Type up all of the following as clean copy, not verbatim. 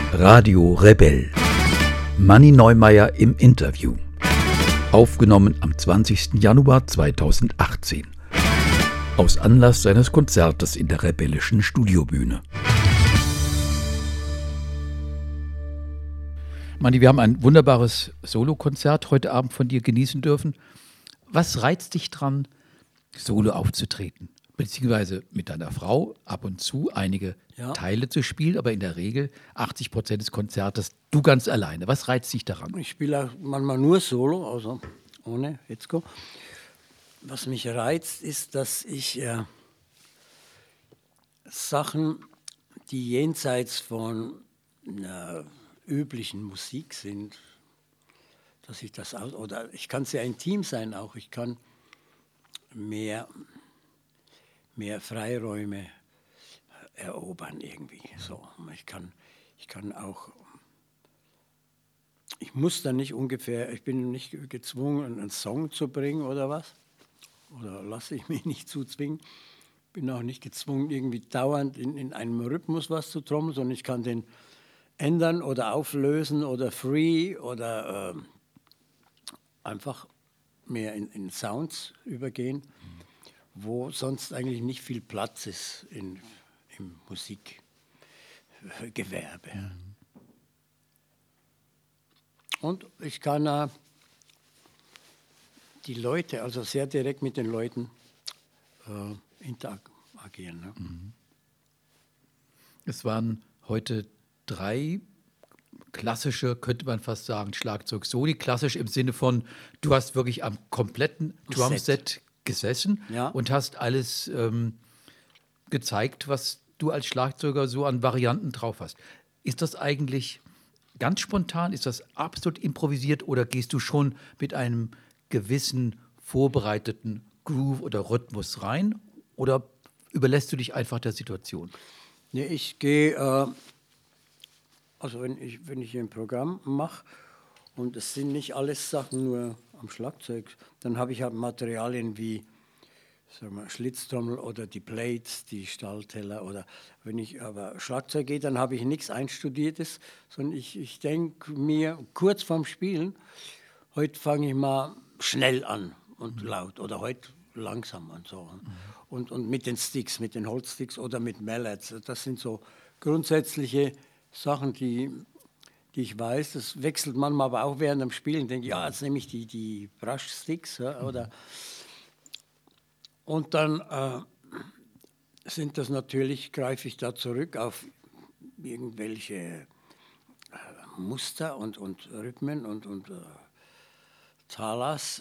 Radio Rebell. Manni Neumeier im Interview. Aufgenommen am 20. Januar 2018. Aus Anlass seines Konzertes in der Rebellischen Studiobühne. Manni, wir haben ein wunderbares Solokonzert heute Abend von dir genießen dürfen. Was reizt dich dran, solo aufzutreten? Beziehungsweise mit deiner Frau ab und zu einige Teile zu spielen, aber in der Regel 80% des Konzertes du ganz alleine. Was reizt dich daran? Ich spiele auch manchmal nur Solo, also ohne Hitzko. Was mich reizt, ist, dass ich Sachen, die jenseits von üblichen Musik sind, dass ich das auch, oder ich kann sehr intim sein auch, ich kann mehr Freiräume erobern irgendwie. So, ich kann auch, ich muss dann nicht ungefähr, ich bin nicht gezwungen, einen Song zu bringen oder was. Oder lasse ich mich nicht zuzwingen. Bin auch nicht gezwungen, irgendwie dauernd in einem Rhythmus was zu trommeln, sondern ich kann den ändern oder auflösen oder free oder einfach mehr in Sounds übergehen, wo sonst eigentlich nicht viel Platz ist im Musikgewerbe. Und ich kann die Leute, also sehr direkt mit den Leuten interagieren. Ne? Es waren heute 3 klassische, könnte man fast sagen, Schlagzeug-Soli. Klassisch im Sinne von, du hast wirklich am kompletten Drumset gesessen und hast alles gezeigt, was du als Schlagzeuger so an Varianten drauf hast. Ist das eigentlich ganz spontan? Ist das absolut improvisiert oder gehst du schon mit einem gewissen vorbereiteten Groove oder Rhythmus rein? Oder überlässt du dich einfach der Situation? Nee, ich gehe, also wenn ich ein Programm mache und es sind nicht alles Sachen nur am Schlagzeug, dann habe ich halt Materialien wie Schlitztrommel oder die Plates, die Stahlteller. Oder wenn ich aber Schlagzeug gehe, dann habe ich nichts Einstudiertes, sondern ich denke mir kurz vorm Spielen, heute fange ich mal schnell an und laut oder heute langsam und so. Und mit den Sticks, mit den Holzsticks oder mit Mallets. Das sind so grundsätzliche Sachen, die ich weiß. Das wechselt manchmal aber auch während dem Spielen. Denke ich, jetzt nehme ich die Brushsticks oder und dann sind das natürlich, greife ich da zurück auf irgendwelche Muster und Rhythmen und Talas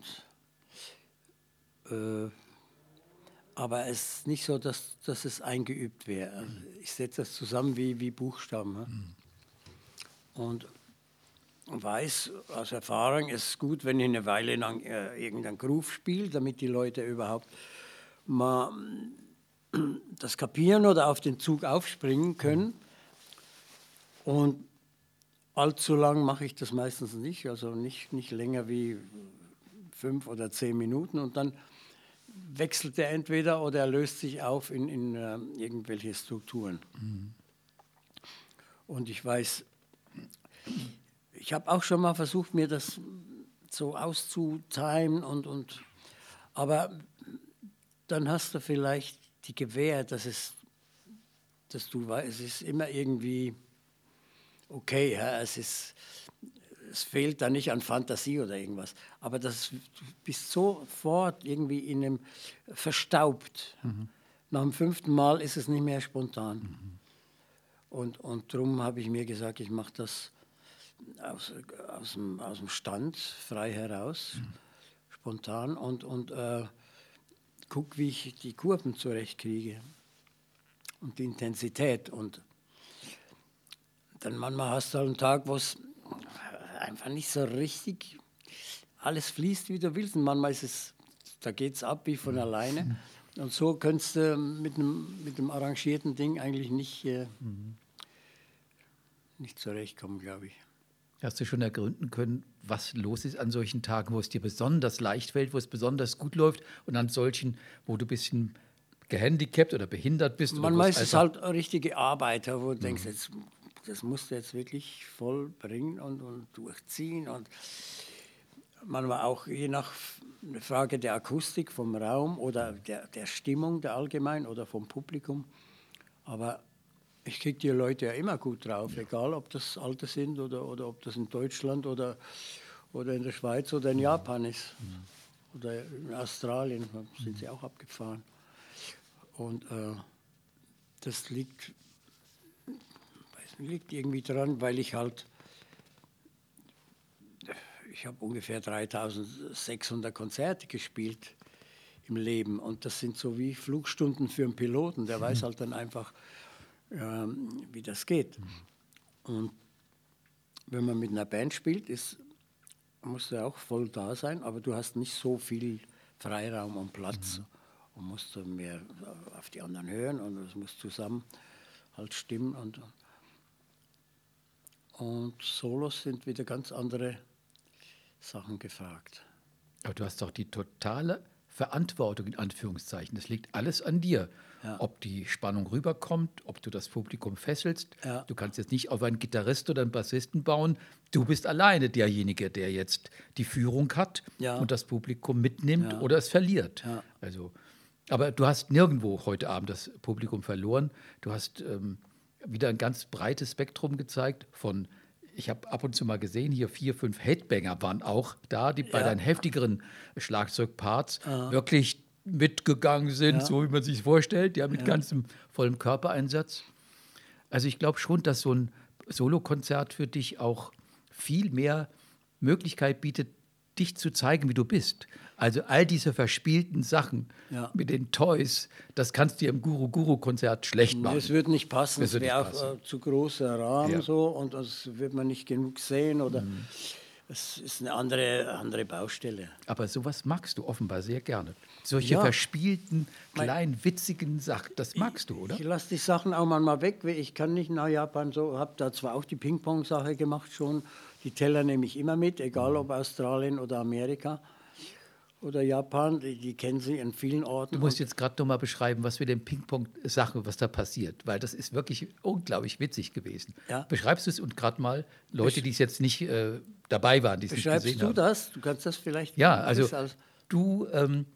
aber es ist nicht so, dass es eingeübt wäre. Also ich setze das zusammen wie Buchstaben. Ne? Und weiß aus Erfahrung, es ist gut, wenn ich eine Weile lang irgendeinen Groove spiele, damit die Leute überhaupt mal das kapieren oder auf den Zug aufspringen können. Und allzu lang mache ich das meistens nicht, also nicht länger wie 5 oder 10 Minuten. Und dann wechselt er entweder oder er löst sich auf in irgendwelche Strukturen. Und ich weiß, ich habe auch schon mal versucht, mir das so auszutimen aber dann hast du vielleicht die Gewähr, dass du weißt, es ist immer irgendwie okay, es fehlt da nicht an Fantasie oder irgendwas, aber du bist sofort irgendwie in einem verstaubt. Nach dem 5. Mal ist es nicht mehr spontan. Und darum habe ich mir gesagt, ich mache das aus dem Stand frei heraus, spontan und gucke, wie ich die Kurven zurechtkriege und die Intensität. Und dann manchmal hast du halt einen Tag, wo es einfach nicht so richtig alles fließt, wie du willst. Und manchmal da geht es ab wie von alleine. Und so könntest du mit einem arrangierten Ding eigentlich nicht zurechtkommen, glaube ich. Hast du schon ergründen können, was los ist an solchen Tagen, wo es dir besonders leicht fällt, wo es besonders gut läuft und an solchen, wo du ein bisschen gehandicapt oder behindert bist? Manchmal ist es halt eine richtige Arbeit, wo du denkst, jetzt das musst du jetzt wirklich voll bringen und durchziehen. Und manchmal auch je nach Frage der Akustik vom Raum oder der Stimmung der allgemein oder vom Publikum. Aber ich kriege die Leute ja immer gut drauf, egal ob das Alte sind oder ob das in Deutschland oder in der Schweiz oder in Japan ist. Oder in Australien sind sie auch abgefahren. Und das liegt irgendwie daran, weil ich habe ungefähr 3600 Konzerte gespielt im Leben. Und das sind so wie Flugstunden für einen Piloten. Der weiß halt dann einfach, wie das geht. Und wenn man mit einer Band spielt, musst du auch voll da sein, aber du hast nicht so viel Freiraum und Platz. Und musst du mehr auf die anderen hören und es muss zusammen halt stimmen. Und Solos sind wieder ganz andere Sachen gefragt. Aber du hast doch die totale Verantwortung, in Anführungszeichen. Das liegt alles an dir. Ja. Ob die Spannung rüberkommt, ob du das Publikum fesselst. Ja. Du kannst jetzt nicht auf einen Gitarrist oder einen Bassisten bauen. Du bist alleine derjenige, der jetzt die Führung hat und das Publikum mitnimmt oder es verliert. Ja. Also, aber du hast nirgendwo heute Abend das Publikum verloren. Du hast wieder ein ganz breites Spektrum gezeigt von, ich habe ab und zu mal gesehen, hier 4, 5 Headbanger waren auch da, die bei deinen heftigeren Schlagzeugparts wirklich mitgegangen sind, so wie man sich vorstellt, mit ganzem vollem Körpereinsatz. Also ich glaube schon, dass so ein Solokonzert für dich auch viel mehr Möglichkeit bietet, dich zu zeigen, wie du bist. Also all diese verspielten Sachen mit den Toys, das kannst du dir im Guru-Konzert schlecht machen. Das würde nicht passen, es wäre auch zu großer Rahmen so und das wird man nicht genug sehen oder es ist eine andere Baustelle. Aber sowas magst du offenbar sehr gerne. Solche verspielten, kleinen, witzigen Sachen, das magst du, oder? Ich lasse die Sachen auch manchmal weg, weil ich kann nicht nach Japan so, habe da zwar auch die Ping-Pong-Sache gemacht schon, die Teller nehme ich immer mit, egal ob Australien oder Amerika oder Japan, die kennen sie in vielen Orten. Du musst jetzt gerade noch mal beschreiben, was mit den Ping-Pong-Sachen, was da passiert, weil das ist wirklich unglaublich witzig gewesen. Ja? Beschreibst du es und gerade mal Leute, die es jetzt nicht dabei waren, die es nicht gesehen haben. Beschreibst du das? Du kannst das vielleicht... Ja, also du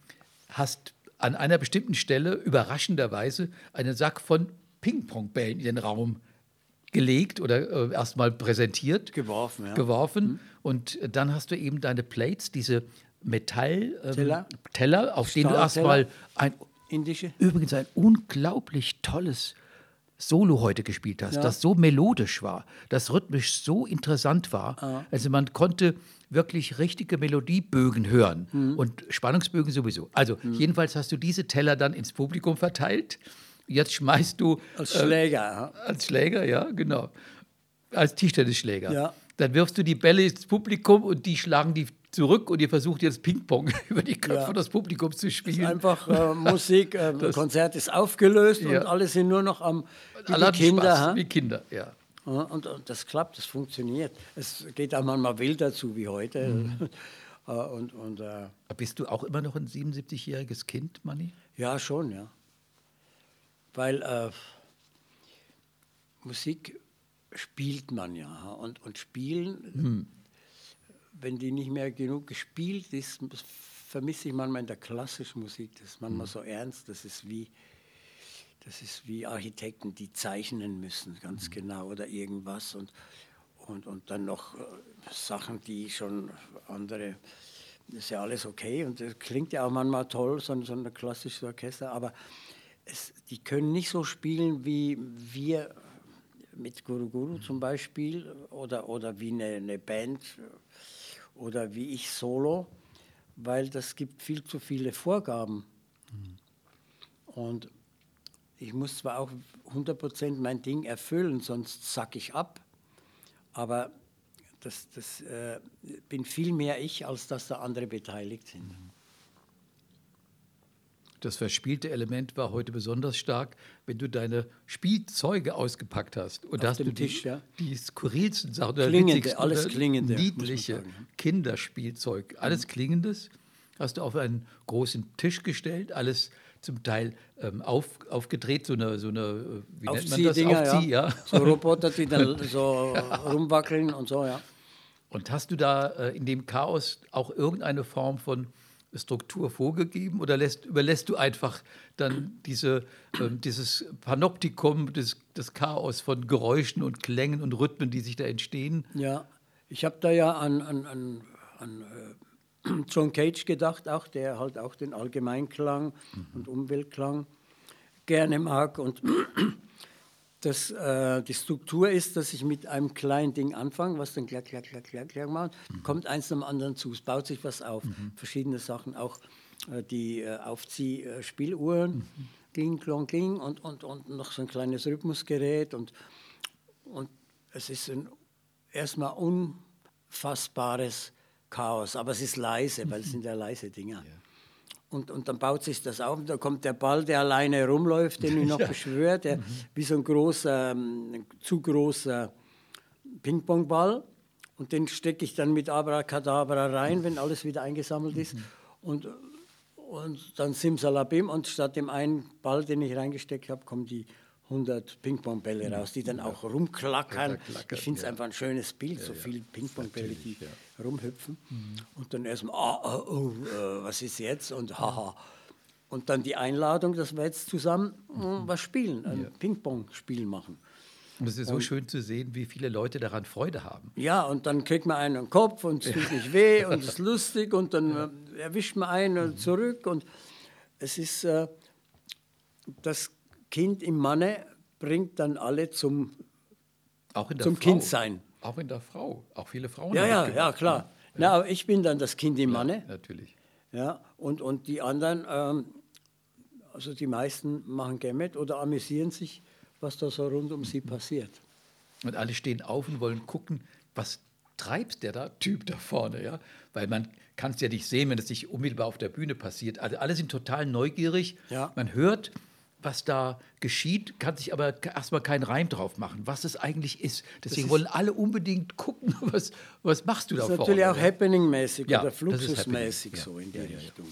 hast an einer bestimmten Stelle überraschenderweise einen Sack von Ping-Pong-Bällen in den Raum gelegt oder erstmal präsentiert. Geworfen. Und dann hast du eben deine Plates, diese Metall-Teller, auf denen du erstmal übrigens ein unglaublich tolles Solo heute gespielt hast, das so melodisch war, das rhythmisch so interessant war. Also man konnte wirklich richtige Melodiebögen hören und Spannungsbögen sowieso. Also jedenfalls hast du diese Teller dann ins Publikum verteilt. Jetzt schmeißt du... Als Schläger. Als Schläger, ja, genau. Als Tischtennisschläger. Ja. Dann wirfst du die Bälle ins Publikum und die schlagen die zurück und ihr versucht jetzt Ping-Pong über die Köpfe des Publikums zu spielen. Das ist einfach Musik, Konzert ist aufgelöst und alle sind nur noch wie Kinder. Wie Kinder, ja. Und das klappt, das funktioniert. Es geht auch manchmal wilder zu wie heute. Bist du auch immer noch ein 77-jähriges Kind, Manni? Ja, schon, ja. Weil Musik spielt man ja. Und spielen, wenn die nicht mehr genug gespielt ist, vermisse ich manchmal in der klassischen Musik. Das ist manchmal so ernst, das ist wie Architekten, die zeichnen müssen, ganz genau, oder irgendwas. Und dann noch Sachen, die schon andere, das ist ja alles okay. Und das klingt ja auch manchmal toll, so ein klassisches Orchester, aber die können nicht so spielen wie wir mit Guru zum Beispiel oder wie eine Band oder wie ich solo, weil das gibt viel zu viele Vorgaben. Und ich muss zwar auch 100% mein Ding erfüllen, sonst sack ich ab, aber das bin viel mehr ich, als dass da andere beteiligt sind. Das verspielte Element war heute besonders stark, wenn du deine Spielzeuge ausgepackt hast. Und da hast du die skurrilsten Sachen, alles klingende, niedliche Kinderspielzeug, alles Klingendes hast du auf einen großen Tisch gestellt, alles zum Teil aufgedreht, so eine wie nennt man das? Aufzieh, ja. So Roboter, die dann so rumwackeln und so, ja. Und hast du da in dem Chaos auch irgendeine Form von Struktur vorgegeben oder überlässt du einfach dann dieses Panoptikum des Chaos von Geräuschen und Klängen und Rhythmen, die sich da entstehen? Ja, ich habe da ja an John Cage gedacht, auch, der halt auch den Allgemeinklang und Umweltklang gerne mag. Und die Struktur ist, dass ich mit einem kleinen Ding anfange, was dann klack, klack, klack, klack, klack macht, kommt eins zum anderen zu, es baut sich was auf. Verschiedene Sachen, auch die Aufziehspieluhren, Kling, Klong, Kling und noch so ein kleines Rhythmusgerät. Und es ist erstmal unfassbares Chaos, aber es ist leise, weil es sind ja leise Dinger. Ja. Und dann baut sich das auf, und da kommt der Ball, der alleine rumläuft, den ich noch beschwöre, der wie so ein zu großer Ping-Pong-Ball. Und den stecke ich dann mit Abracadabra rein, wenn alles wieder eingesammelt ist. Und dann Simsalabim, und statt dem einen Ball, den ich reingesteckt habe, kommen die 100 Ping-Pong-Bälle raus, die dann auch rumklackern. Ich finde es einfach ein schönes Bild, so viele Ping-Pong-Bälle, die rumhüpfen. Und dann erstmal, was ist jetzt? Und haha. Und dann die Einladung, dass wir jetzt zusammen was spielen, ein Ping-Pong-Spiel machen. Und es ist so schön zu sehen, wie viele Leute daran Freude haben. Ja, und dann kriegt man einen am Kopf und es tut nicht weh und es ist lustig und dann erwischt man einen zurück. Und es ist das Kind im Manne bringt dann alle zum Kindsein. Auch in der Frau. Auch viele Frauen. Ja, klar. Ja. Na, aber ich bin dann das Kind im Manne. Natürlich. Ja, und die anderen, also die meisten machen gerne mit oder amüsieren sich, was da so rund um sie passiert. Und alle stehen auf und wollen gucken, was treibt der Typ da vorne, ja? Weil man kann es ja nicht sehen, wenn es nicht unmittelbar auf der Bühne passiert. Also alle sind total neugierig. Ja. Man hört, was da geschieht, kann sich aber erstmal keinen Reim drauf machen, was es eigentlich ist. Deswegen wollen alle unbedingt gucken, was machst du da vorne. Das ist natürlich auch happening-mäßig oder fluxusmäßig so in die Richtung.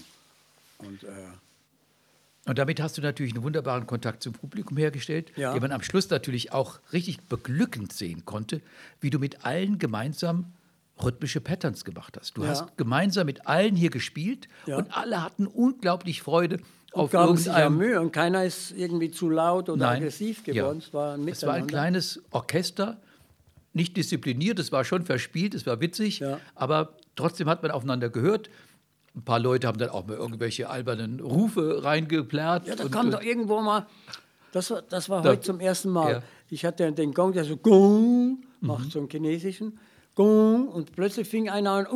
Und damit hast du natürlich einen wunderbaren Kontakt zum Publikum hergestellt, den man am Schluss natürlich auch richtig beglückend sehen konnte, wie du mit allen gemeinsam rhythmische Patterns gemacht hast. Du hast gemeinsam mit allen hier gespielt und alle hatten unglaublich Freude. Und gaben sich ja Mühe und keiner ist irgendwie zu laut oder aggressiv geworden. Ja. Es war ein kleines Orchester, nicht diszipliniert, es war schon verspielt, es war witzig, aber trotzdem hat man aufeinander gehört. Ein paar Leute haben dann auch mal irgendwelche albernen Rufe reingeplärrt. Ja, da kam doch irgendwo mal, das war heute zum ersten Mal. Ja. Ich hatte den Gong, der so Gong macht, so einen chinesischen Gong, und plötzlich fing einer an,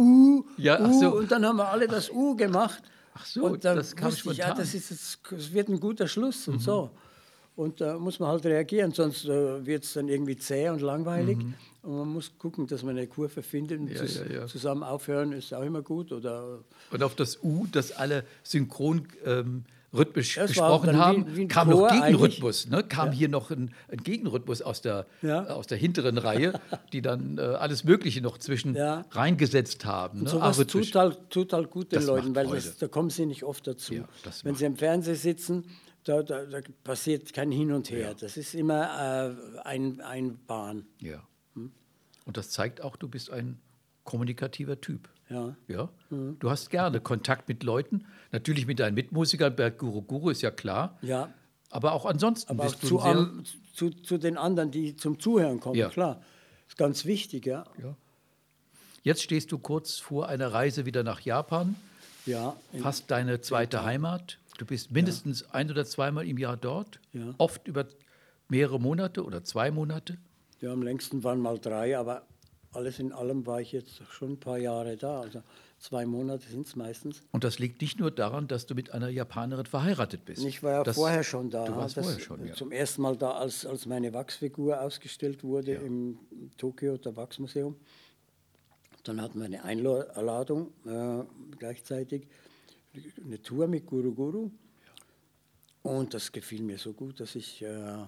und dann haben wir alle das gemacht. Ach so, und dann das kam spontan. Das wird ein guter Schluss und so. Und da muss man halt reagieren, sonst wird es dann irgendwie zäh und langweilig. Und man muss gucken, dass man eine Kurve findet und zusammen aufhören, ist auch immer gut. Und auf das das alle synchron rhythmisch gesprochen haben, kam noch Gegenrhythmus. Ne? Kam hier noch ein Gegenrhythmus aus der hinteren Reihe, die dann alles Mögliche noch zwischen reingesetzt haben. Und sowas tut halt gut den Leuten, weil da kommen sie nicht oft dazu. Ja, wenn sie im Fernsehen sitzen, da passiert kein Hin und Her. Ja. Das ist immer ein Bahn. Ja. Und das zeigt auch, du bist ein kommunikativer Typ. Ja. Ja? Mhm. Du hast gerne Kontakt mit Leuten, natürlich mit deinen Mitmusikern, bei Guru Guru ist ja klar. Ja. Aber auch ansonsten aber bist du zu den anderen, die zum Zuhören kommen, klar. Das ist ganz wichtig, ja. Jetzt stehst du kurz vor einer Reise wieder nach Japan. Ja. Fast deine zweite Heimat. Du bist mindestens 1 oder 2 Mal im Jahr dort. Ja. Oft über mehrere Monate oder 2 Monate. Ja, am längsten waren mal 3, aber alles in allem war ich jetzt schon ein paar Jahre da. Also 2 Monate sind es meistens. Und das liegt nicht nur daran, dass du mit einer Japanerin verheiratet bist. Ich war ja vorher schon da. Du warst vorher schon, Zum ersten Mal da, als meine Wachsfigur ausgestellt wurde im Tokioter Wachsmuseum. Dann hatten wir eine Einladung gleichzeitig, eine Tour mit Guru Guru. Und das gefiel mir so gut, dass ich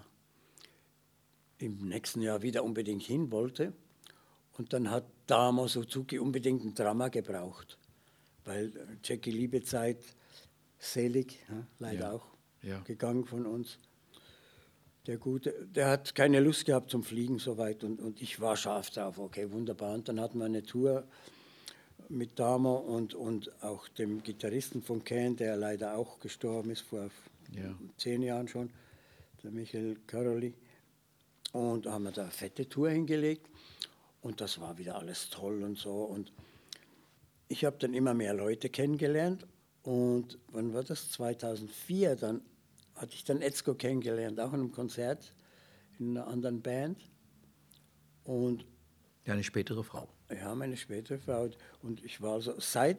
im nächsten Jahr wieder unbedingt hin wollte. Und dann hat Tama Suzuki unbedingt ein Drama gebraucht, weil Jackie Liebezeit, selig, leider auch gegangen von uns. Der Gute, der hat keine Lust gehabt zum Fliegen soweit und ich war scharf drauf. Okay, wunderbar. Und dann hatten wir eine Tour mit Damo und auch dem Gitarristen von Can, der leider auch gestorben ist vor 10 Jahren schon, der Michael Caroli. Und da haben wir da eine fette Tour hingelegt und das war wieder alles toll und so. Und ich habe dann immer mehr Leute kennengelernt und wann war das? 2004, dann hatte ich dann Etzko kennengelernt, auch in einem Konzert in einer anderen Band. Und ja, eine spätere Frau. Ja, meine spätere Frau. Und ich war so seit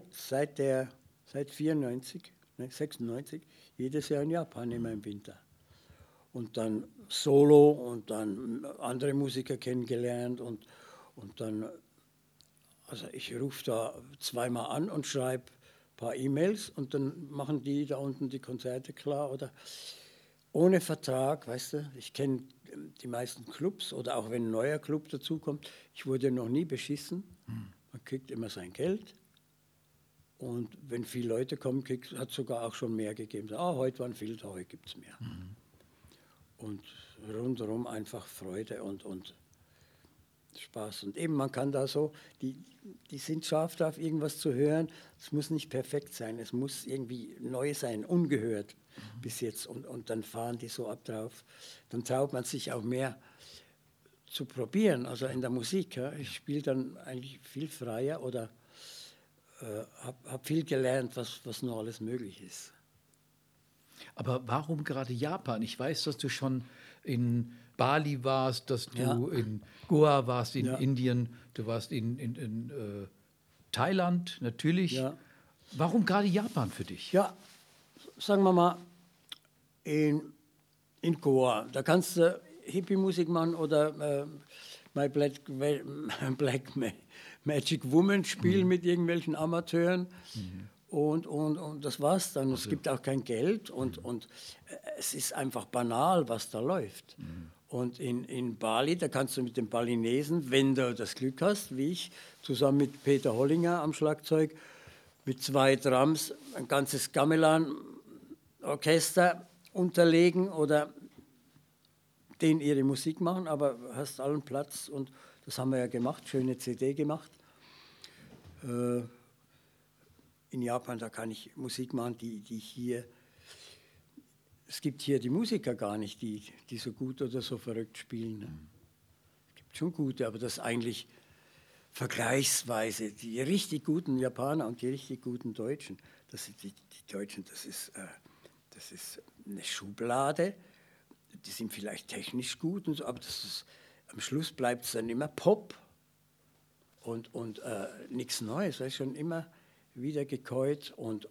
94, 96, jedes Jahr in Japan, immer im Winter. Und dann Solo und dann andere Musiker kennengelernt und dann, also ich rufe da zweimal an und schreibe ein paar E-Mails und dann machen die da unten die Konzerte klar oder ohne Vertrag, weißt du, ich kenne die meisten Clubs oder auch wenn ein neuer Club dazukommt, ich wurde noch nie beschissen, man kriegt immer sein Geld und wenn viele Leute kommen, hat es sogar auch schon mehr gegeben, heute waren viele da, heute gibt es mehr. Und rundherum einfach Freude und Spaß. Und eben, man kann da so, die sind scharf drauf, irgendwas zu hören. Es muss nicht perfekt sein, es muss irgendwie neu sein, ungehört bis jetzt. Und dann fahren die so ab drauf. Dann traut man sich auch mehr zu probieren, also in der Musik. Ja. Ich spiele dann eigentlich viel freier oder habe viel gelernt, was noch alles möglich ist. Aber warum gerade Japan? Ich weiß, dass du schon in Bali warst, dass du in Goa warst, in Indien, du warst in Thailand natürlich. Ja. Warum gerade Japan für dich? Ja, sagen wir mal, in Goa, da kannst du Hippie-Musik machen oder My Black Magic Woman spielen mit irgendwelchen Amateuren. Und das war's dann. Es gibt auch kein Geld und es ist einfach banal, was da läuft. Und in Bali, da kannst du mit den Balinesen, wenn du das Glück hast, wie ich, zusammen mit Peter Hollinger am Schlagzeug, mit 2 Drums ein ganzes Gamelan-Orchester unterlegen oder denen ihre Musik machen, aber hast allen Platz und das haben wir ja gemacht, schöne CD gemacht. In Japan, da kann ich Musik machen, die hier, es gibt hier die Musiker gar nicht, die so gut oder so verrückt spielen. Ne? Es gibt schon gute, aber das eigentlich vergleichsweise, die richtig guten Japaner und die richtig guten Deutschen, das sind die Deutschen, das ist eine Schublade, die sind vielleicht technisch gut, und so, aber am Schluss bleibt es dann immer Pop und nichts Neues, weil schon immer wieder gekäut und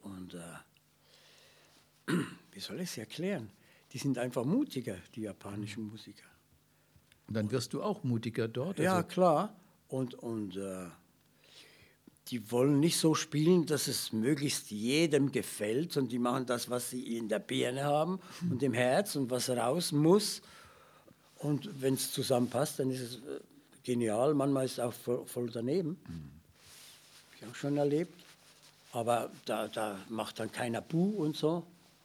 wie soll ich es erklären? Die sind einfach mutiger, die japanischen Musiker. Und dann wirst du auch mutiger dort? Ja, also klar. Und die wollen nicht so spielen, dass es möglichst jedem gefällt, sondern die machen das, was sie in der Birne haben und im Herz und was raus muss. Und wenn es zusammenpasst, dann ist es genial. Manchmal ist es auch voll daneben. Habe ich auch schon erlebt. Aber da macht dann keiner Buh und so.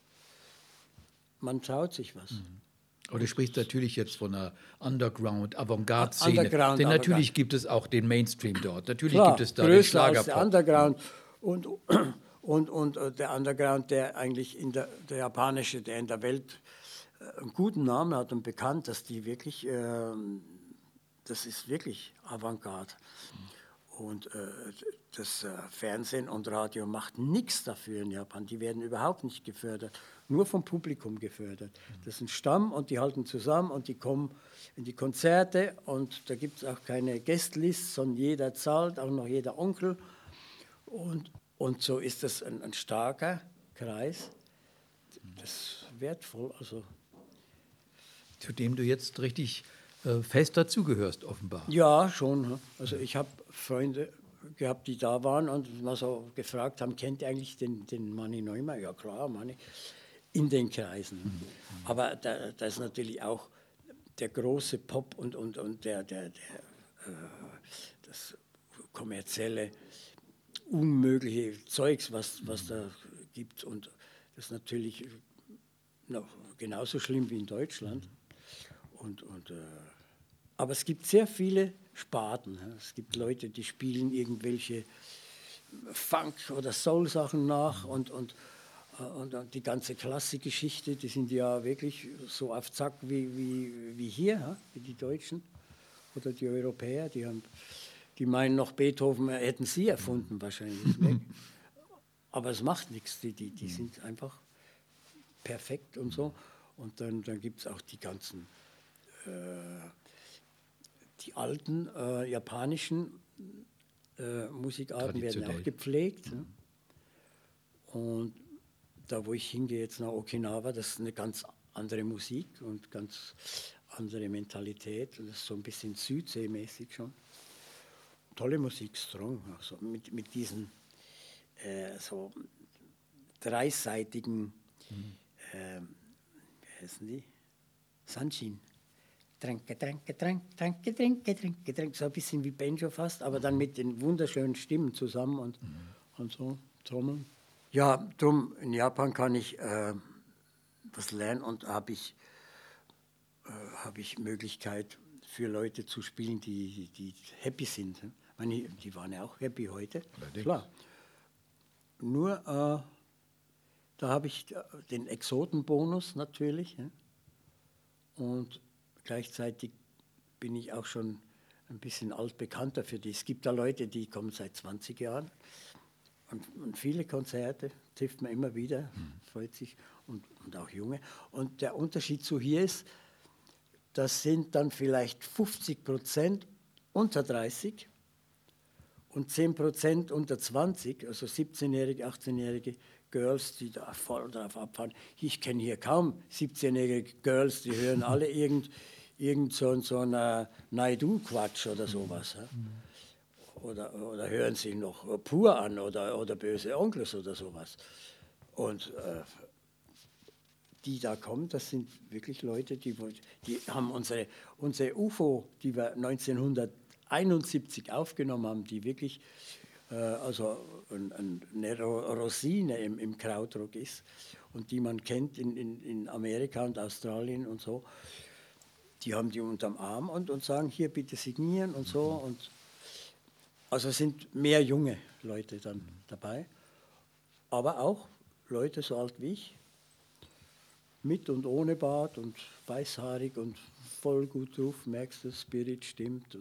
Man traut sich was. Aber du sprichst natürlich jetzt von einer Underground-Avantgarde-Szene. Denn natürlich gibt es auch den Mainstream dort. Natürlich klar, gibt es da den Schlagerpop. Der Underground und der Underground, der eigentlich der japanische, der in der Welt einen guten Namen hat und bekannt, dass die wirklich, das ist wirklich Avantgarde. Und das Fernsehen und Radio macht nichts dafür in Japan. Die werden überhaupt nicht gefördert, nur vom Publikum gefördert. Das ist ein Stamm und die halten zusammen und die kommen in die Konzerte und da gibt es auch keine Guestlists, sondern jeder zahlt, auch noch jeder Onkel. Und so ist das ein starker Kreis. Das ist wertvoll. Also. Zu dem du jetzt richtig fest dazugehörst, offenbar. Ja, schon. Also ich habe Freunde gehabt, die da waren und mal so gefragt haben, kennt ihr eigentlich den Manni Neumann? Ja klar, Manni, in den Kreisen. Aber da ist natürlich auch der große Pop und das kommerzielle, unmögliche Zeugs, was da gibt. Und das ist natürlich noch genauso schlimm wie in Deutschland. Aber es gibt sehr viele Sparten. Es gibt Leute, die spielen irgendwelche Funk- oder Soul-Sachen nach und die ganze Klassikgeschichte, die sind ja wirklich so auf Zack wie hier, wie die Deutschen oder die Europäer. Die meinen noch, Beethoven hätten sie erfunden wahrscheinlich. Aber es macht nichts, die sind einfach perfekt und so. Und dann gibt es auch die ganzen, die alten japanischen Musikarten werden auch gepflegt. Ne? Und da, wo ich hingehe jetzt nach Okinawa, das ist eine ganz andere Musik und ganz andere Mentalität. Und das ist so ein bisschen südseemäßig schon. Tolle Musik, strong, also mit diesen so dreiseitigen, wie heißen die? Sanshin. Tränke, Tränke, Tränke, Tränke, Tränke, Tränke, Tränke. So ein bisschen wie Banjo fast, aber dann mit den wunderschönen Stimmen zusammen und so trommeln. Ja, drum in Japan kann ich was lernen und habe ich Möglichkeit für Leute zu spielen, die happy sind. Die waren ja auch happy heute, klar. Nur da habe ich den Exotenbonus natürlich. Ja? Und gleichzeitig bin ich auch schon ein bisschen altbekannter für die. Es gibt da Leute, die kommen seit 20 Jahren und viele Konzerte trifft man immer wieder, freut sich und auch Junge. Und der Unterschied zu hier ist, das sind dann vielleicht 50% unter 30 und 10% unter 20, also 17-jährige, 18-jährige Girls, die da voll drauf abfahren. Ich kenne hier kaum 17-jährige Girls, die hören alle irgend so ein Naidu-Quatsch oder sowas. Ja? Oder hören sie noch Pur an oder Böse Onkels oder sowas. Und die da kommen, das sind wirklich Leute, die haben unsere UFO, die wir 1971 aufgenommen haben, die wirklich also eine Rosine im Krautrock ist und die man kennt in Amerika und Australien und so. Die haben die unterm Arm und sagen, hier bitte signieren und so. Und also sind mehr junge Leute dann dabei, aber auch Leute so alt wie ich, mit und ohne Bart und weißhaarig und voll gut drauf, merkst du, Spirit stimmt.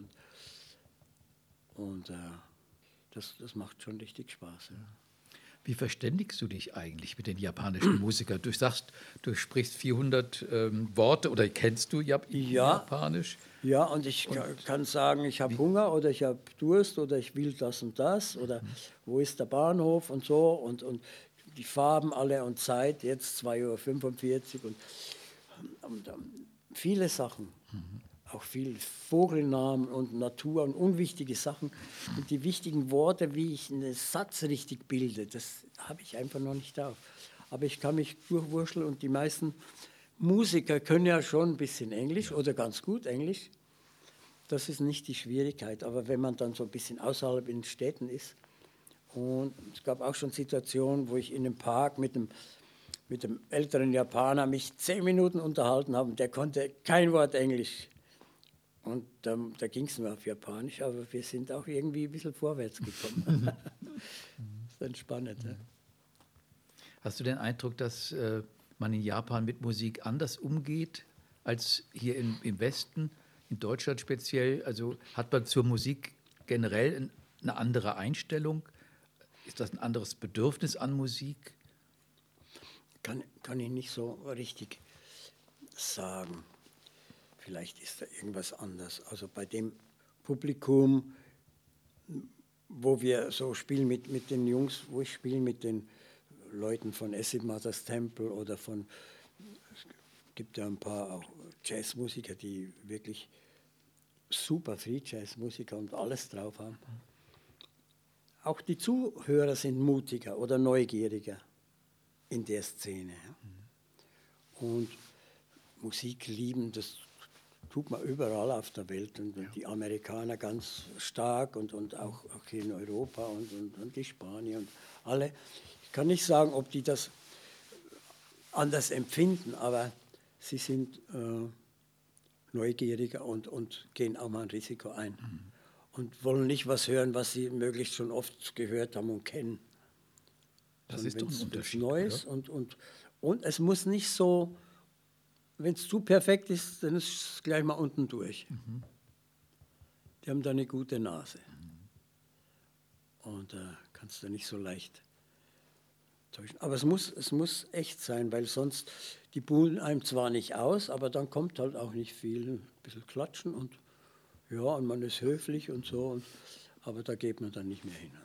Und das macht schon richtig Spaß. Ja. Wie verständigst du dich eigentlich mit den japanischen Musikern? Du sagst, du sprichst 400 Worte oder kennst du Japanisch? Ja, und ich kann sagen, ich habe Hunger oder ich habe Durst oder ich will das und das oder wo ist der Bahnhof und so und die Farben alle und Zeit, jetzt 2:45 Uhr und viele Sachen. Auch viel Vogelnamen und Natur und unwichtige Sachen. Und die wichtigen Worte, wie ich einen Satz richtig bilde, das habe ich einfach noch nicht drauf. Aber ich kann mich durchwurschteln und die meisten Musiker können ja schon ein bisschen Englisch oder ganz gut Englisch. Das ist nicht die Schwierigkeit. Aber wenn man dann so ein bisschen außerhalb in den Städten ist, und es gab auch schon Situationen, wo ich in einem Park mit dem älteren Japaner mich 10 Minuten unterhalten habe, der konnte kein Wort Englisch. Und da ging es nur auf Japanisch, aber wir sind auch irgendwie ein bisschen vorwärts gekommen. Das ist dann spannend. Ja? Hast du den Eindruck, dass man in Japan mit Musik anders umgeht als hier im Westen, in Deutschland speziell? Also hat man zur Musik generell eine andere Einstellung? Ist das ein anderes Bedürfnis an Musik? Kann ich nicht so richtig sagen. Vielleicht ist da irgendwas anders. Also bei dem Publikum, wo wir so spielen mit den Jungs, wo ich spiele mit den Leuten von Acid Mothers Temple oder es gibt ja ein paar auch Jazzmusiker, die wirklich super Free Jazzmusiker und alles drauf haben. Auch die Zuhörer sind mutiger oder neugieriger in der Szene. Und Musik lieben, das tut man überall auf der Welt und die Amerikaner ganz stark und auch hier in Europa und die Spanier und alle. Ich kann nicht sagen, ob die das anders empfinden, aber sie sind neugieriger und gehen auch mal ein Risiko ein und wollen nicht was hören, was sie möglichst schon oft gehört haben und kennen. Das ist doch ein Unterschied, Neues oder? Und es muss nicht so, wenn es zu perfekt ist, dann ist es gleich mal unten durch. Die haben da eine gute Nase. Und kannst du nicht so leicht täuschen. Aber es muss echt sein, weil sonst, die buhlen einem zwar nicht aus, aber dann kommt halt auch nicht viel. Ein bisschen klatschen und ja, und man ist höflich und so. Aber da geht man dann nicht mehr hin.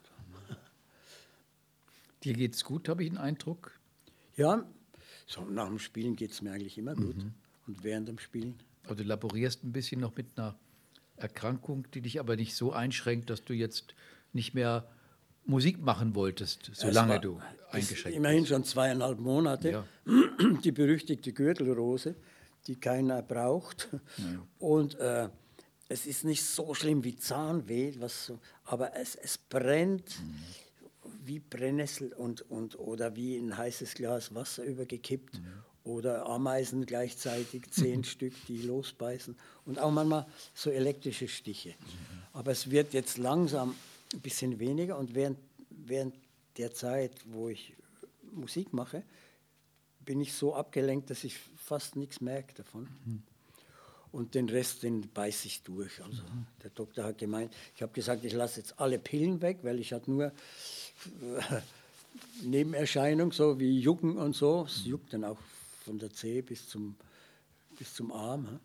Dir geht's gut, habe ich den Eindruck? Ja, so nach dem Spielen geht es mir eigentlich immer gut. Und während dem Spielen. Also du laborierst ein bisschen noch mit einer Erkrankung, die dich aber nicht so einschränkt, dass du jetzt nicht mehr Musik machen wolltest, solange du eingeschränkt bist. Immerhin schon 2,5 Monate. Ja. Die berüchtigte Gürtelrose, die keiner braucht. Ja. Und es ist nicht so schlimm wie Zahnweh, aber es brennt. Wie Brennnessel oder wie ein heißes Glas Wasser übergekippt oder Ameisen gleichzeitig, 10 Stück, die losbeißen und auch manchmal so elektrische Stiche. Aber es wird jetzt langsam ein bisschen weniger und während der Zeit, wo ich Musik mache, bin ich so abgelenkt, dass ich fast nichts merke davon. Und den Rest, den beiße ich durch. Also der Doktor hat gemeint, ich habe gesagt, ich lasse jetzt alle Pillen weg, weil ich hatte nur Nebenerscheinungen, so wie Jucken und so. Es juckt dann auch von der Zehe bis zum Arm.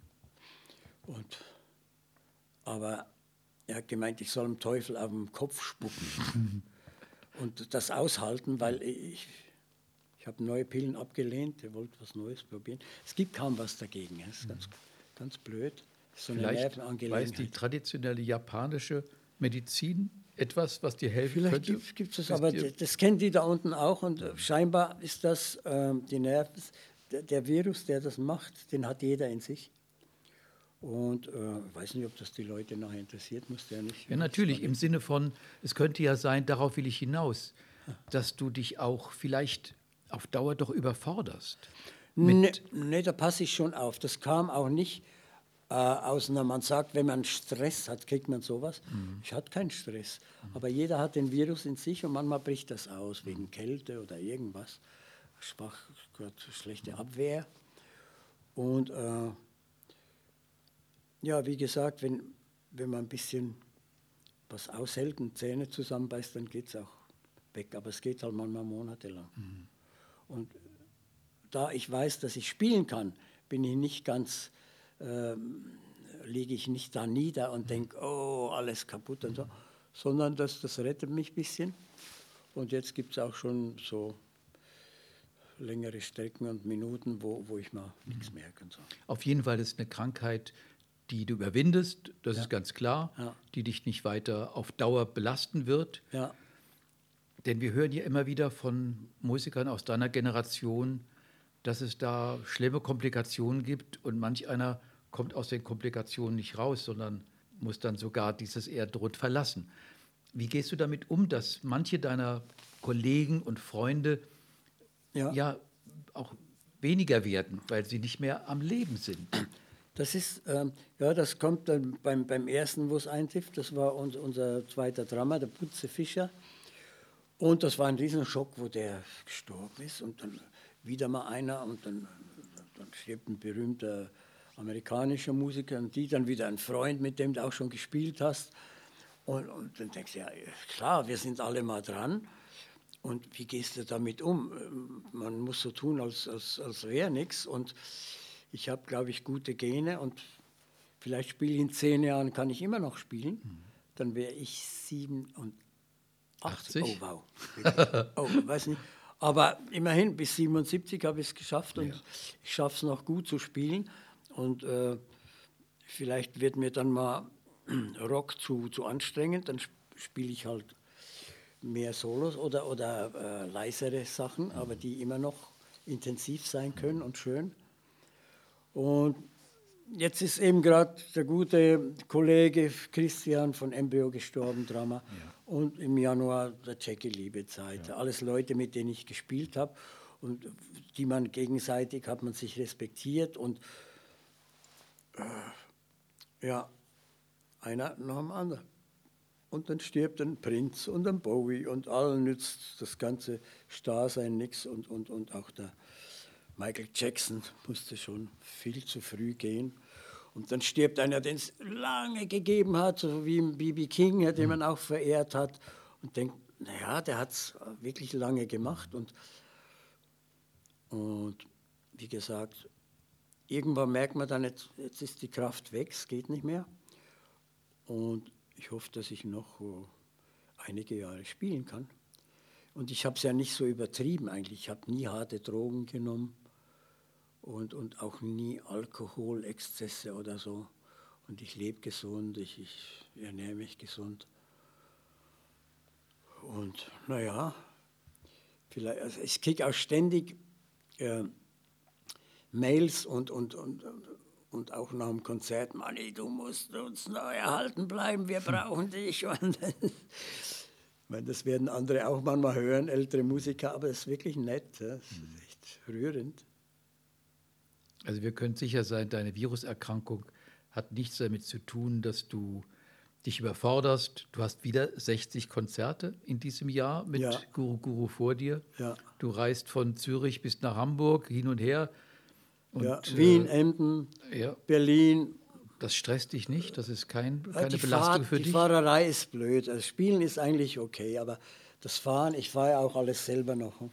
Aber er hat gemeint, ich soll dem Teufel auf den Kopf spucken und das aushalten, weil ich habe neue Pillen abgelehnt, er wollte was Neues probieren. Es gibt kaum was dagegen, das ist ganz blöd. So eine Nervenangelegenheit. Weiß die traditionelle japanische Medizin etwas, was dir helfen könnte? Vielleicht gibt es das, aber das kennen die da unten auch und scheinbar ist das die Nerven, der Virus, der das macht, den hat jeder in sich. Und ich weiß nicht, ob das die Leute nachher interessiert, muss der nicht. Ja, natürlich, im Sinne von, es könnte ja sein, darauf will ich hinaus, dass du dich auch vielleicht auf Dauer doch überforderst. Nee, da passe ich schon auf. Das kam auch nicht man sagt, wenn man Stress hat, kriegt man sowas. Ich hatte keinen Stress. Aber jeder hat den Virus in sich und manchmal bricht das aus, wegen Kälte oder irgendwas. Schlechte Abwehr. Und ja, wie gesagt, wenn man ein bisschen was aushält und Zähne zusammenbeißt, dann geht es auch weg. Aber es geht halt manchmal monatelang. Und da ich weiß, dass ich spielen kann, bin ich nicht ganz... liege ich nicht da nieder und denke, oh, alles kaputt und so, sondern das rettet mich ein bisschen. Und jetzt gibt es auch schon so längere Strecken und Minuten, wo ich mal nichts merke. Und so. Auf jeden Fall ist eine Krankheit, die du überwindest, das ist ganz klar, die dich nicht weiter auf Dauer belasten wird. Ja. Denn wir hören ja immer wieder von Musikern aus deiner Generation, dass es da schlimme Komplikationen gibt und manch einer kommt aus den Komplikationen nicht raus, sondern muss dann sogar dieses Erdrot verlassen. Wie gehst du damit um, dass manche deiner Kollegen und Freunde ja auch weniger werden, weil sie nicht mehr am Leben sind? Das ist, das kommt dann beim ersten, wo es eintrifft. Das war unser zweiter Drummer, der Butze Fischer. Und das war ein Riesenschock, wo der gestorben ist. Und dann wieder mal einer und dann stirbt ein berühmter amerikanischer Musiker und die dann wieder ein Freund, mit dem du auch schon gespielt hast. Und dann denkst du, ja klar, wir sind alle mal dran. Und wie gehst du damit um? Man muss so tun, als wäre nichts. Und ich habe, glaube ich, gute Gene und vielleicht spiele ich in 10 Jahren, kann ich immer noch spielen. Dann wäre ich 87. 80? Oh, wow. Oh, weiß nicht. Aber immerhin, bis 77 habe ich es geschafft und ich schaffe es noch gut zu spielen. Und vielleicht wird mir dann mal Rock zu anstrengend, dann spiele ich halt mehr Solos oder leisere Sachen, aber die immer noch intensiv sein können und schön. Und jetzt ist eben gerade der gute Kollege Christian von MBO gestorben, Drama. Ja. Und im Januar der Jackie Liebezeit. Ja. Alles Leute, mit denen ich gespielt habe. und die man gegenseitig, hat man sich respektiert und ja, einer nach dem anderen. Und dann stirbt ein Prinz und ein Bowie und allen nützt das ganze Starrsein nichts und auch der Michael Jackson musste schon viel zu früh gehen. Und dann stirbt einer, den es lange gegeben hat, so wie B.B. King, den man auch verehrt hat und denkt, naja, der hat es wirklich lange gemacht und wie gesagt, irgendwann merkt man dann, jetzt ist die Kraft weg, es geht nicht mehr. Und ich hoffe, dass ich noch einige Jahre spielen kann. Und ich habe es ja nicht so übertrieben eigentlich. Ich habe nie harte Drogen genommen und auch nie Alkoholexzesse oder so. Und ich lebe gesund, ich ernähre mich gesund. Und naja, vielleicht, also ich kriege auch ständig Mails und auch nach dem Konzert, Manni, du musst uns neu erhalten bleiben, wir brauchen dich. Und das werden andere auch manchmal hören, ältere Musiker, aber es ist wirklich nett, das ist echt rührend. Also wir können sicher sein, deine Viruserkrankung hat nichts damit zu tun, dass du dich überforderst. Du hast wieder 60 Konzerte in diesem Jahr mit Guru Guru vor dir. Ja. Du reist von Zürich bis nach Hamburg, hin und her. Und, Wien, Emden, Berlin. Das stresst dich nicht? Das ist keine Belastung für dich? Die Fahrerei ist blöd. Das Spielen ist eigentlich okay, aber das Fahren, ich fahre ja auch alles selber noch.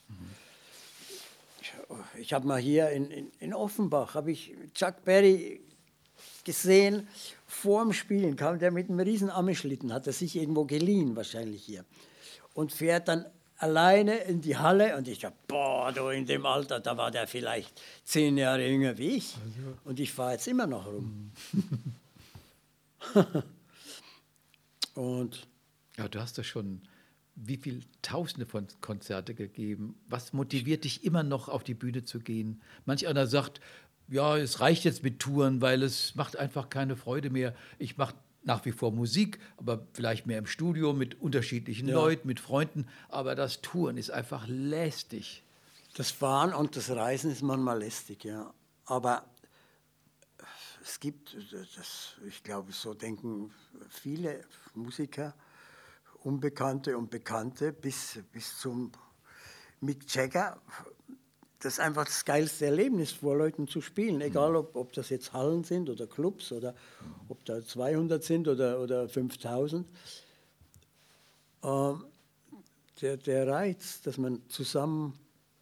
Ich habe mal hier in Offenbach, habe ich Chuck Berry gesehen, vor dem Spielen kam der mit einem riesen Amischlitten, hat er sich irgendwo geliehen, wahrscheinlich hier, und fährt dann alleine in die Halle und ich dachte, boah, du in dem Alter, da war der vielleicht 10 Jahre jünger wie ich und ich fahre jetzt immer noch rum. Und ja, du hast ja schon wie viele Tausende von Konzerte gegeben. Was motiviert dich immer noch auf die Bühne zu gehen? Manch einer sagt, ja, es reicht jetzt mit Touren, weil es macht einfach keine Freude mehr. Ich mache nach wie vor Musik, aber vielleicht mehr im Studio mit unterschiedlichen Leuten, mit Freunden. Aber das Touren ist einfach lästig. Das Fahren und das Reisen ist manchmal lästig, ja. Aber es gibt, ich glaube, so denken viele Musiker, Unbekannte und Bekannte, bis zum Mick Jagger. Das ist einfach das geilste Erlebnis, vor Leuten zu spielen. Egal, ob das jetzt Hallen sind oder Clubs oder ob da 200 sind oder 5000. Der Reiz, dass man zusammen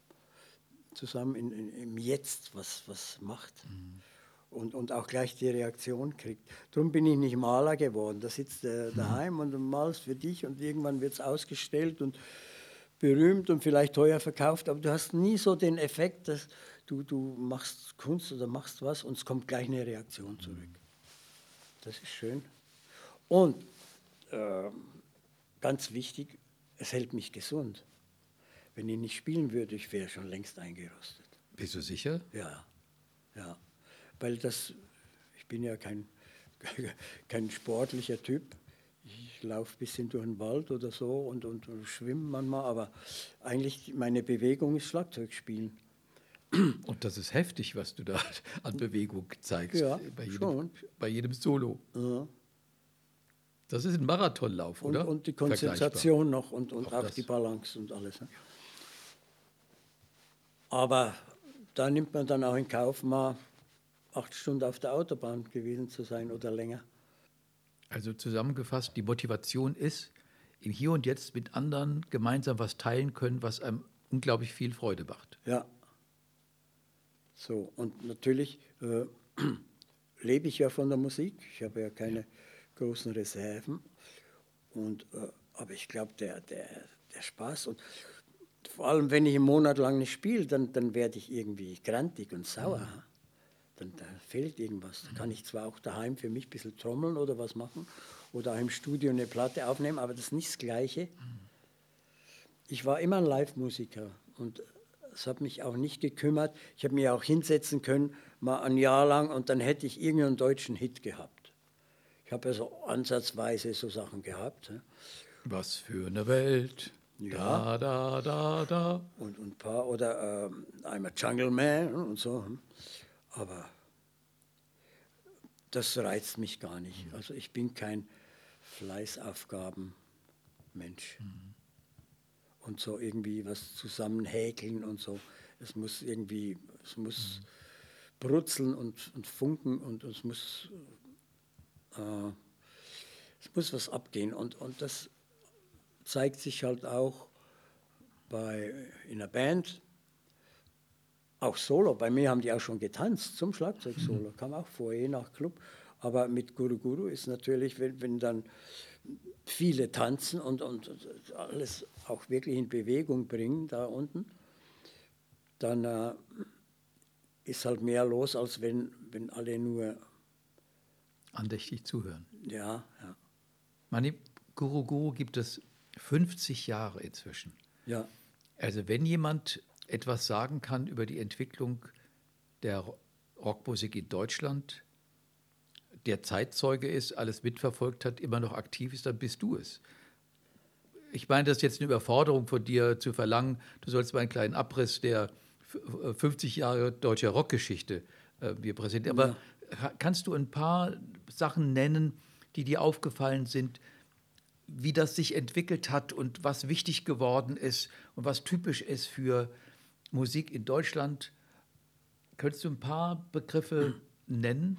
im Jetzt was macht und auch gleich die Reaktion kriegt. Darum bin ich nicht Maler geworden. Da sitzt du daheim und du malst für dich und irgendwann wird es ausgestellt und berühmt und vielleicht teuer verkauft, aber du hast nie so den Effekt, dass du machst Kunst oder machst was und es kommt gleich eine Reaktion zurück. Das ist schön. Und ganz wichtig, es hält mich gesund. Wenn ich nicht spielen würde, ich wäre schon längst eingerostet. Bist du sicher? Ja. Weil ich bin ja kein sportlicher Typ. Ich laufe ein bisschen durch den Wald oder so und schwimme manchmal, aber eigentlich meine Bewegung ist Schlagzeugspielen. Und das ist heftig, was du da an Bewegung zeigst, ja, bei jedem Solo. Ja. Das ist ein Marathonlauf, oder? Und die Konzentration noch und auch die Balance und alles. Ne? Aber da nimmt man dann auch in Kauf, mal 8 Stunden auf der Autobahn gewesen zu sein oder länger. Also zusammengefasst, die Motivation ist, im Hier und Jetzt mit anderen gemeinsam was teilen können, was einem unglaublich viel Freude macht. Ja. So, und natürlich lebe ich ja von der Musik. Ich habe ja keine großen Reserven. Aber ich glaube, der Spaß und vor allem, wenn ich einen Monat lang nicht spiele, dann werde ich irgendwie grantig und sauer. Dann da fehlt irgendwas. Da kann ich zwar auch daheim für mich ein bisschen trommeln oder was machen oder auch im Studio eine Platte aufnehmen, aber das ist nicht das Gleiche. Ich war immer ein Live-Musiker und es hat mich auch nicht gekümmert. Ich habe mich auch hinsetzen können, mal ein Jahr lang und dann hätte ich irgendeinen deutschen Hit gehabt. Ich habe ja so ansatzweise so Sachen gehabt. Was für eine Welt. Ja. Da. Und ein paar, oder I'm a Jungle Man und so. Aber das reizt mich gar nicht. Also ich bin kein Fleißaufgabenmensch. Und so irgendwie was zusammenhäkeln und so. Es muss brutzeln und funken und es muss was abgehen. Und das zeigt sich halt auch in der Band, auch Solo. Bei mir haben die auch schon getanzt zum Schlagzeug-Solo, kam auch vor, je nach Club. Aber mit Guru Guru ist natürlich, wenn dann viele tanzen und alles auch wirklich in Bewegung bringen da unten, dann ist halt mehr los, als wenn alle nur andächtig zuhören. Ja. Mani, Guru Guru gibt es 50 Jahre inzwischen. Ja. Also wenn jemand etwas sagen kann über die Entwicklung der Rockmusik in Deutschland, der Zeitzeuge ist, alles mitverfolgt hat, immer noch aktiv ist, dann bist du es. Ich meine, das ist jetzt eine Überforderung von dir zu verlangen, du sollst mal einen kleinen Abriss der 50 Jahre deutscher Rockgeschichte mir präsentieren. Aber kannst du ein paar Sachen nennen, die dir aufgefallen sind, wie das sich entwickelt hat und was wichtig geworden ist und was typisch ist für Musik in Deutschland? Könntest du ein paar Begriffe nennen?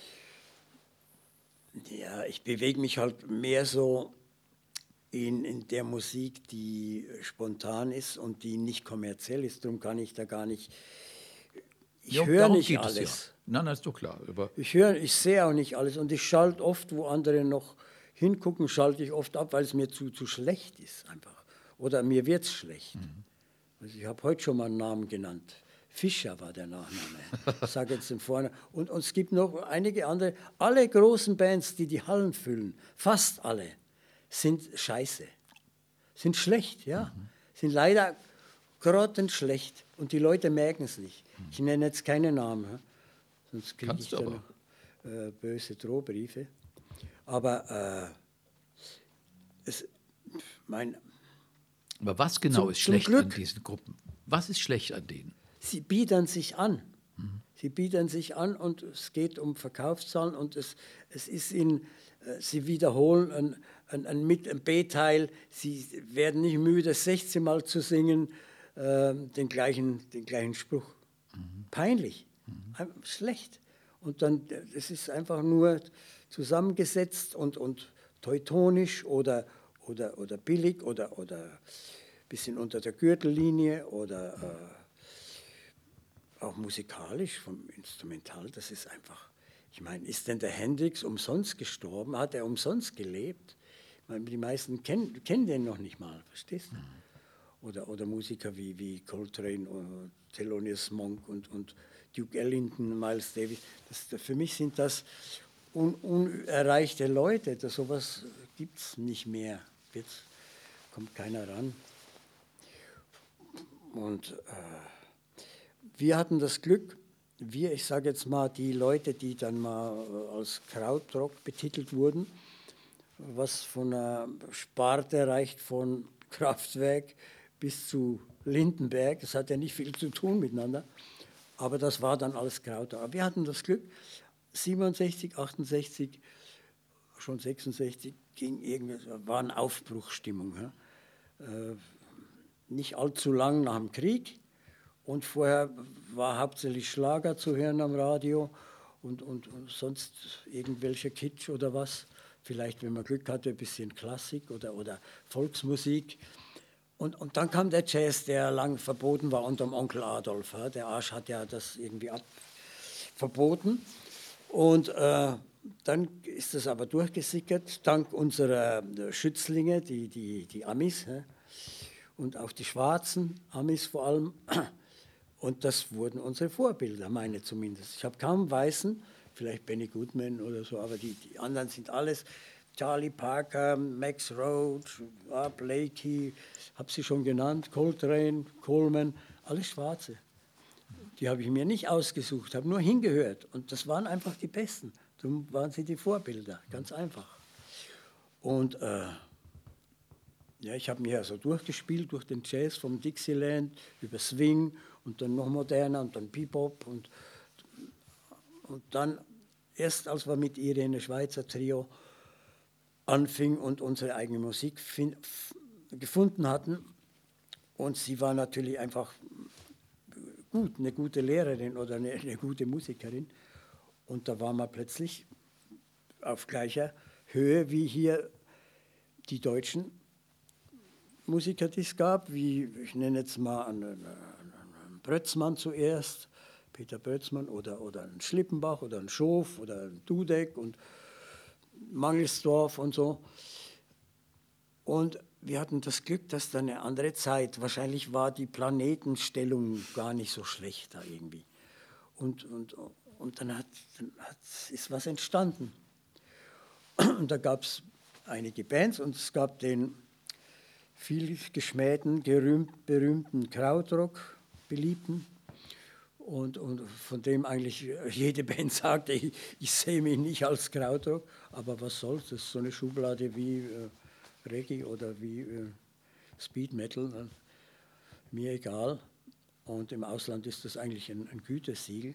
Ja, ich bewege mich halt mehr so in der Musik, die spontan ist und die nicht kommerziell ist. Darum kann ich da gar nicht. Ich höre nicht alles. Ja. Nein, ist doch klar. Aber ich sehe auch nicht alles und ich schalte oft, wo andere noch hingucken, schalte ich oft ab, weil es mir zu schlecht ist einfach. Oder mir wird es schlecht. Also ich habe heute schon mal einen Namen genannt. Fischer war der Nachname. Ich sage jetzt den Vornamen. Und es gibt noch einige andere. Alle großen Bands, die die Hallen füllen, fast alle, sind scheiße. Sind schlecht, ja. Sind leider grottenschlecht. Und die Leute merken es nicht. Ich nenne jetzt keine Namen, sonst kriege ich dann noch böse Drohbriefe. Aber aber was genau ist schlecht an diesen Gruppen? Was ist schlecht an denen? Sie bieten sich an. Sie bieten sich an und es geht um Verkaufszahlen und es ist sie wiederholen ein B-Teil. Sie werden nicht müde, 16 Mal zu singen, den gleichen Spruch. Peinlich, schlecht. Und dann, es ist einfach nur zusammengesetzt und teutonisch oder billig oder ein bisschen unter der Gürtellinie oder auch musikalisch, vom Instrumental, das ist einfach, ich meine, ist denn der Hendrix umsonst gestorben? Hat er umsonst gelebt? Ich meine, die meisten kennen den noch nicht mal, verstehst du? Oder Musiker wie Coltrane, oder Thelonious Monk und Duke Ellington, Miles Davis. Für mich sind das unerreichte Leute. Sowas gibt es nicht mehr. Jetzt kommt keiner ran. Und wir hatten das Glück, ich sage jetzt mal, die Leute, die dann mal als Krautrock betitelt wurden, was von einer Sparte reicht von Kraftwerk bis zu Lindenberg, das hat ja nicht viel zu tun miteinander, aber das war dann alles Krautrock. Wir hatten das Glück, 67, 68, schon 66 war eine Aufbruchsstimmung. Ja? Nicht allzu lang nach dem Krieg. Und vorher war hauptsächlich Schlager zu hören am Radio und sonst irgendwelcher Kitsch oder was. Vielleicht, wenn man Glück hatte, ein bisschen Klassik oder Volksmusik. Und dann kam der Jazz, der lang verboten war unter dem Onkel Adolf. Ja. Der Arsch hat ja das irgendwie verboten. Und dann ist das aber durchgesickert, dank unserer Schützlinge, die Amis, ja. Und auch die schwarzen Amis vor allem. Und das wurden unsere Vorbilder, meine zumindest. Ich habe kaum Weißen, vielleicht Benny Goodman oder so, aber die anderen sind alles Charlie Parker, Max Roach, Blakey, habe sie schon genannt, Coltrane, Coleman, alles Schwarze. Die habe ich mir nicht ausgesucht, habe nur hingehört. Und das waren einfach die Besten. Darum waren sie die Vorbilder, ganz einfach. Und Ja, ich habe mich ja so durchgespielt durch den Jazz vom Dixieland über Swing und dann noch moderner und dann Bebop und dann erst als wir mit Irene Schweizer Trio anfing und unsere eigene Musik gefunden hatten und sie war natürlich einfach gut, eine gute Lehrerin oder eine gute Musikerin und da waren wir plötzlich auf gleicher Höhe wie hier die deutschen Musiker, die es gab, wie, ich nenne jetzt mal einen Brötzmann zuerst, Peter Brötzmann oder einen Schlippenbach oder einen Schof oder einen Dudek und Mangelsdorf und so. Und wir hatten das Glück, dass da eine andere Zeit, wahrscheinlich war die Planetenstellung gar nicht so schlecht da irgendwie. Und dann ist was entstanden. Und da gab es einige Bands und es gab den viel geschmähten, berühmten Krautrock, beliebten. Und von dem eigentlich jede Band sagte, ich sehe mich nicht als Krautrock, aber was soll's, das ist so eine Schublade wie Reggae oder wie Speed Metal, mir egal. Und im Ausland ist das eigentlich ein Gütesiegel.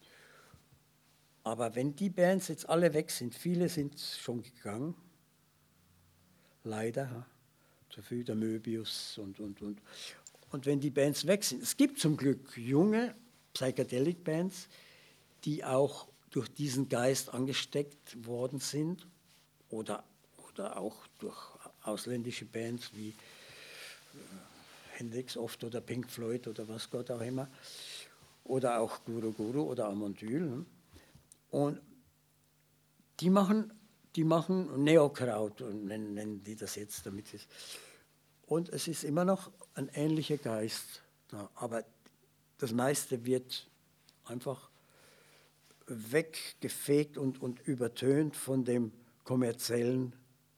Aber wenn die Bands jetzt alle weg sind, viele sind schon gegangen, leider, so der Möbius und wenn die Bands weg sind, es gibt zum Glück junge Psychedelic-Bands, die auch durch diesen Geist angesteckt worden sind oder auch durch ausländische Bands wie Hendrix oft oder Pink Floyd oder was Gott auch immer oder auch Guru Guru oder Amondyl. Und die machen Neokraut, nennen die das jetzt, damit es. Und es ist immer noch ein ähnlicher Geist da. Aber das meiste wird einfach weggefegt und übertönt von dem kommerziellen,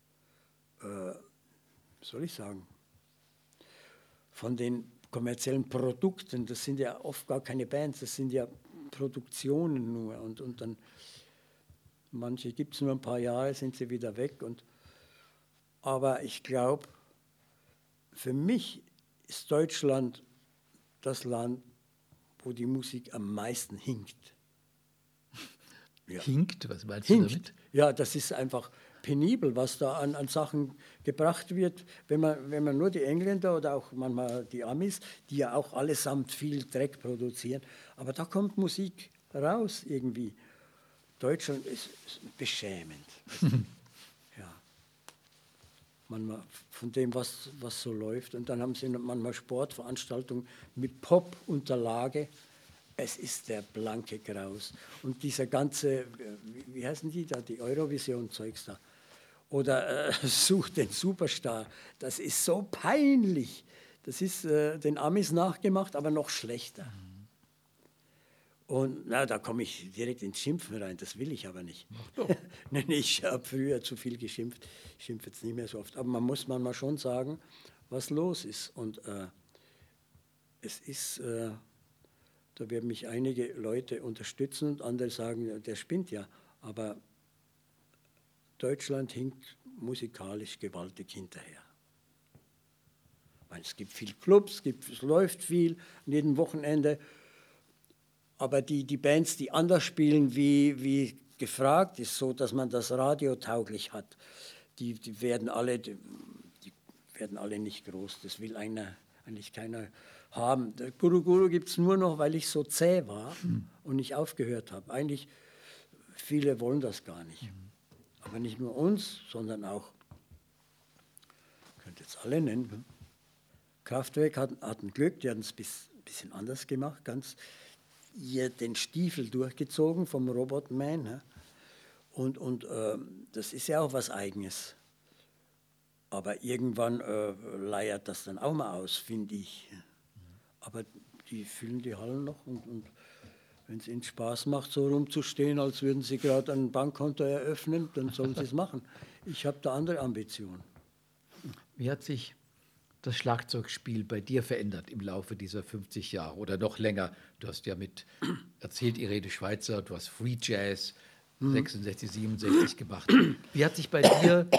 soll ich sagen, von den kommerziellen Produkten. Das sind ja oft gar keine Bands, das sind ja Produktionen nur. Und dann, manche gibt es nur ein paar Jahre, sind sie wieder weg. Aber ich glaube, für mich ist Deutschland das Land, wo die Musik am meisten hinkt. Ja. Hinkt? Was meinst du damit? Ja, das ist einfach penibel, was da an Sachen gebracht wird. Wenn man nur die Engländer oder auch manchmal die Amis, die ja auch allesamt viel Dreck produzieren, aber da kommt Musik raus irgendwie. Deutschland ist beschämend. Ja. Manchmal von dem, was so läuft. Und dann haben sie manchmal Sportveranstaltungen mit Pop-Unterlage. Es ist der blanke Graus. Und dieser ganze, wie heißen die da, die Eurovision-Zeugs da. Oder Sucht den Superstar. Das ist so peinlich. Das ist den Amis nachgemacht, aber noch schlechter. Und da komme ich direkt ins Schimpfen rein, das will ich aber nicht. Nee, ich habe früher zu viel geschimpft, ich schimpfe jetzt nicht mehr so oft. Aber man muss manchmal schon sagen, was los ist. Und es ist, da werden mich einige Leute unterstützen und andere sagen, der spinnt ja. Aber Deutschland hinkt musikalisch gewaltig hinterher. Weil es gibt viel Clubs, es läuft viel an jedem Wochenende. Aber die Bands, die anders spielen, wie gefragt ist, so dass man das radiotauglich hat, die werden alle nicht groß. Das will eigentlich keiner haben. Der Guru Guru gibt es nur noch, weil ich so zäh war und nicht aufgehört habe. Eigentlich, viele wollen das gar nicht. Aber nicht nur uns, sondern auch, ich könnte jetzt alle nennen, Kraftwerk hatten Glück, die hatten es ein bisschen anders gemacht, ganz ihr den Stiefel durchgezogen vom Robotman. Ne? Und das ist ja auch was Eigenes. Aber irgendwann leiert das dann auch mal aus, finde ich. Aber die füllen die Hallen noch und wenn es ihnen Spaß macht, so rumzustehen, als würden sie gerade ein Bankkonto eröffnen, dann sollen sie es machen. Ich habe da andere Ambitionen. Wie hat sich das Schlagzeugspiel bei dir verändert im Laufe dieser 50 Jahre oder noch länger? Du hast ja erzählt, Irene Schweizer, du hast Free Jazz 66, 67 gemacht. Wie hat sich bei dir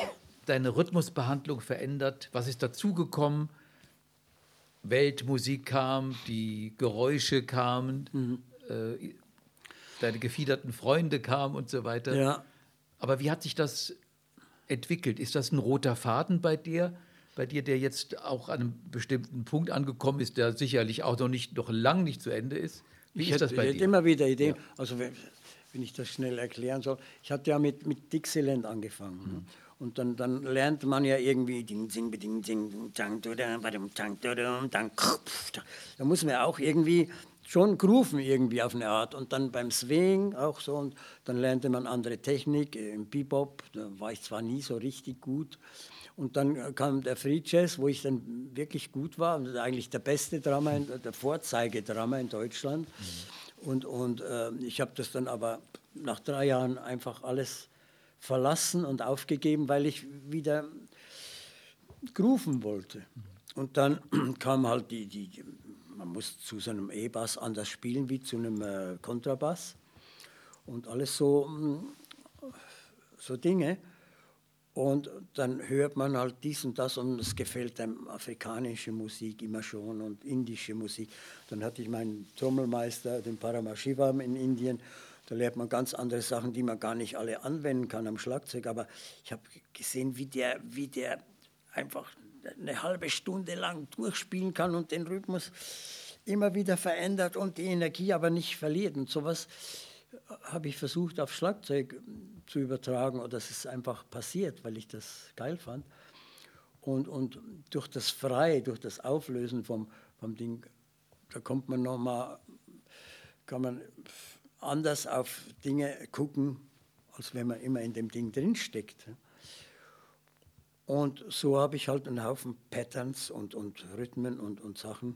deine Rhythmusbehandlung verändert? Was ist dazugekommen? Weltmusik kam, die Geräusche kamen, deine gefiederten Freunde kamen und so weiter. Ja. Aber wie hat sich das entwickelt? Ist das ein roter Faden bei dir, der jetzt auch an einem bestimmten Punkt angekommen ist, der sicherlich auch noch lang nicht zu Ende ist? Wie ist das bei dir? Ich hätte immer wieder Ideen. Ja. Also wenn ich das schnell erklären soll. Ich hatte ja mit Dixieland angefangen. Und dann lernt man ja irgendwie da muss man ja auch irgendwie schon grooven irgendwie auf eine Art. Und dann beim Swing auch so. Und dann lernte man andere Technik. Im Bebop, da war ich zwar nie so richtig gut. Und dann kam der Free Jazz, wo ich dann wirklich gut war. Und eigentlich der beste Drummer, der Vorzeigedrummer in Deutschland. Und ich habe das dann aber nach 3 Jahren einfach alles verlassen und aufgegeben, weil ich wieder grooven wollte. Und dann kam halt man muss zu so einem E-Bass anders spielen wie zu einem Kontrabass und alles so Dinge. Und dann hört man halt dies und das und es gefällt einem afrikanische Musik immer schon und indische Musik. Dann hatte ich meinen Trommelmeister, den Paramashivam in Indien. Da lernt man ganz andere Sachen, die man gar nicht alle anwenden kann am Schlagzeug. Aber ich habe gesehen, wie der einfach eine halbe Stunde lang durchspielen kann und den Rhythmus immer wieder verändert und die Energie aber nicht verliert. Und sowas habe ich versucht auf Schlagzeug zu übertragen oder es ist einfach passiert, weil ich das geil fand. Und durch das Freie, durch das Auflösen vom Ding, da kommt man kann man anders auf Dinge gucken, als wenn man immer in dem Ding drinsteckt. Und so habe ich halt einen Haufen Patterns und Rhythmen und Sachen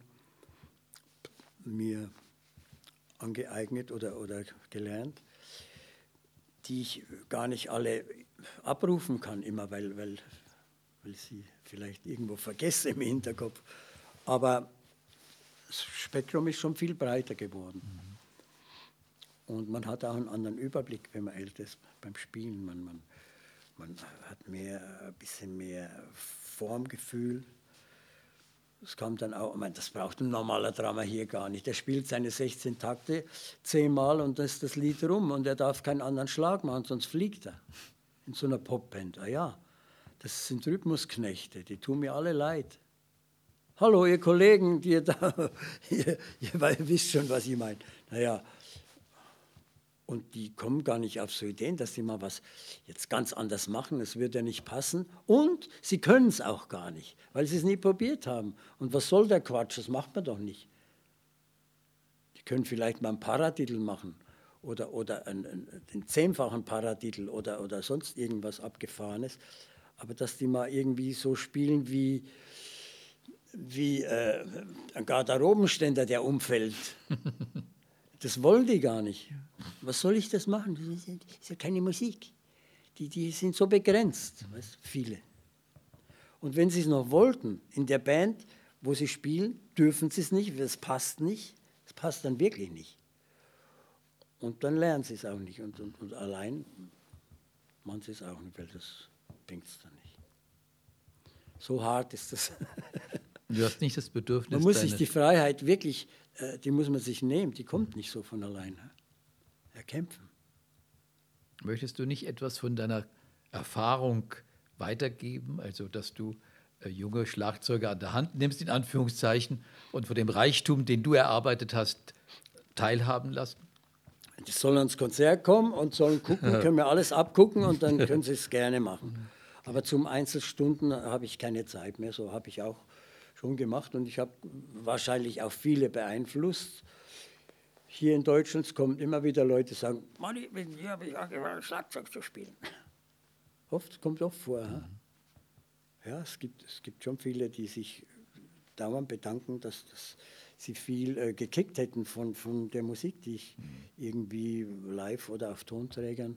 mir angeeignet oder gelernt, die ich gar nicht alle abrufen kann, immer weil ich sie vielleicht irgendwo vergesse im Hinterkopf. Aber das Spektrum ist schon viel breiter geworden. Und man hat auch einen anderen Überblick, wenn man älter ist beim Spielen. Man hat ein bisschen mehr Formgefühl. Das kam dann auch, das braucht ein normaler Drummer hier gar nicht. Der spielt seine 16 Takte 10-mal und dann ist das Lied rum und er darf keinen anderen Schlag machen, sonst fliegt er. In so einer Popband. Ah ja, das sind Rhythmusknechte, die tun mir alle leid. Hallo, ihr Kollegen, die ihr da, ihr wisst schon, was ich meine. Naja, und die kommen gar nicht auf so Ideen, dass sie mal was jetzt ganz anders machen. Es wird ja nicht passen. Und sie können es auch gar nicht, weil sie es nie probiert haben. Und was soll der Quatsch? Das macht man doch nicht. Die können vielleicht mal einen Paradiddle machen oder den 10-fachen Paradiddle oder sonst irgendwas Abgefahrenes. Aber dass die mal irgendwie so spielen wie ein Garderobenständer, der umfällt. Das wollen die gar nicht. Was soll ich das machen? Das ist ja keine Musik. Die sind so begrenzt, weißt, viele. Und wenn sie es noch wollten, in der Band, wo sie spielen, dürfen sie es nicht, das passt nicht. Das passt dann wirklich nicht. Und dann lernen sie es auch nicht. Und allein machen sie es auch nicht, weil das bringt es dann nicht. So hart ist das. Du hast nicht das Bedürfnis. Man muss sich die Freiheit wirklich, die muss man sich nehmen, die kommt nicht so von alleine. Erkämpfen. Möchtest du nicht etwas von deiner Erfahrung weitergeben, also dass du junge Schlagzeuger an der Hand nimmst, in Anführungszeichen, und von dem Reichtum, den du erarbeitet hast, teilhaben lassen? Die sollen ans Konzert kommen und sollen gucken, können wir alles abgucken und dann können sie es gerne machen. Aber zum Einzelstunden habe ich keine Zeit mehr, so habe ich auch schon gemacht und ich habe wahrscheinlich auch viele beeinflusst. Hier in Deutschland kommen immer wieder Leute, die sagen, Mann, hier habe ich angefangen, Schlagzeug zu spielen. Kommt oft vor. Ja, es gibt schon viele, die sich dauernd bedanken, dass sie viel gekickt hätten von der Musik, die ich irgendwie live oder auf Tonträgern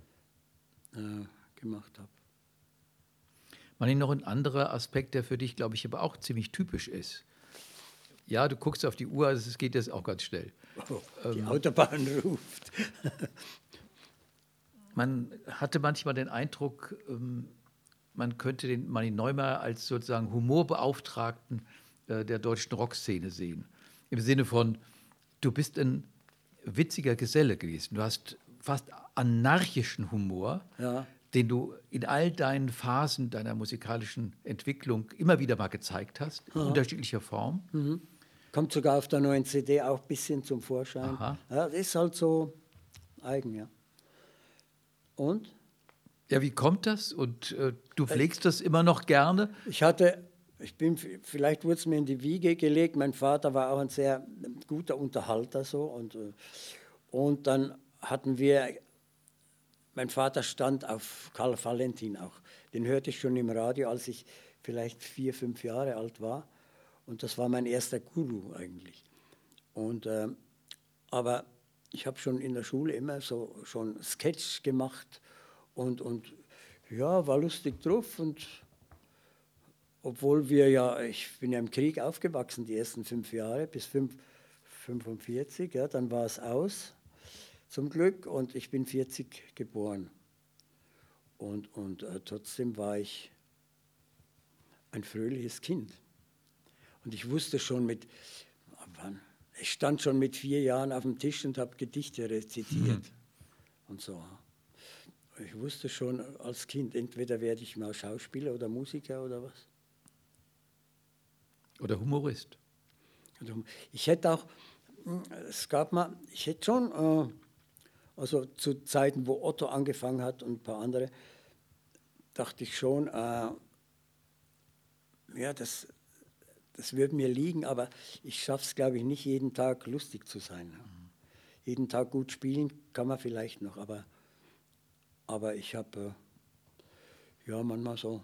gemacht habe. Manni, noch ein anderer Aspekt, der für dich, glaube ich, aber auch ziemlich typisch ist. Ja, du guckst auf die Uhr, also es geht jetzt auch ganz schnell. Oh, die Autobahn ruft. Man hatte manchmal den Eindruck, man könnte den Manni Neumeier als sozusagen Humorbeauftragten der deutschen Rockszene sehen. Im Sinne von, du bist ein witziger Geselle gewesen. Du hast fast anarchischen Humor, den du in all deinen Phasen deiner musikalischen Entwicklung immer wieder mal gezeigt hast, in unterschiedlicher Form. Mhm. Kommt sogar auf der neuen CD auch ein bisschen zum Vorschein. Ja, das ist halt so eigen, ja. Und? Ja, wie kommt das? Und du pflegst das immer noch gerne? Vielleicht wurde es mir in die Wiege gelegt. Mein Vater war auch ein sehr guter Unterhalter so und dann hatten wir, mein Vater stand auf Karl Valentin auch. Den hörte ich schon im Radio, als ich vielleicht 4, 5 Jahre alt war. Und das war mein erster Guru eigentlich. Aber ich habe schon in der Schule immer so schon Sketch gemacht und ja, war lustig drauf. Und obwohl ich bin ja im Krieg aufgewachsen, die ersten 5 Jahre, bis 45, ja, dann war es aus, zum Glück, und ich bin 40 geboren. Und trotzdem war ich ein fröhliches Kind. Und ich wusste schon ich stand schon mit 4 Jahren auf dem Tisch und habe Gedichte rezitiert und so. Ich wusste schon als Kind, entweder werde ich mal Schauspieler oder Musiker oder was. Oder Humorist. Ich hätte schon, also zu Zeiten, wo Otto angefangen hat und ein paar andere, dachte ich schon, ja, das würde mir liegen, aber ich schaffe es, glaube ich, nicht jeden Tag lustig zu sein. Jeden Tag gut spielen kann man vielleicht noch, aber ich habe, ja, manchmal so,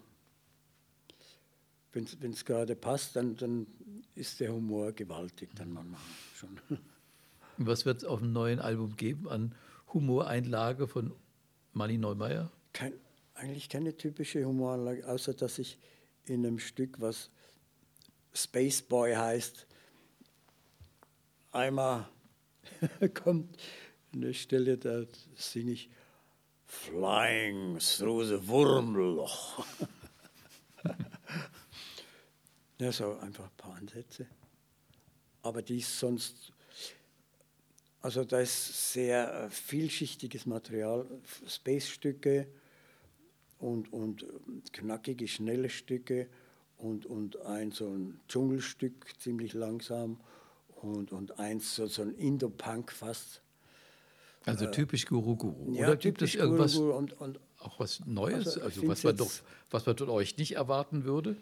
wenn es gerade passt, dann ist der Humor gewaltig, dann manchmal schon. Was wird es auf dem neuen Album geben an Humoreinlage von Manni Neumeier? Eigentlich keine typische Humoreinlage, außer dass ich in einem Stück, was Space Boy heißt, einmal kommt eine Stelle, da singe ich Flying through the Wurmloch. Ja, so einfach ein paar Ansätze. Aber die ist sonst, also da ist sehr vielschichtiges Material, Space-Stücke und knackige, schnelle Stücke und so ein Dschungelstück, ziemlich langsam und eins so ein Indopunk fast. Also typisch Guru Guru. Ja, oder gibt es irgendwas, Guru und auch was Neues, also was man von euch nicht erwarten würde?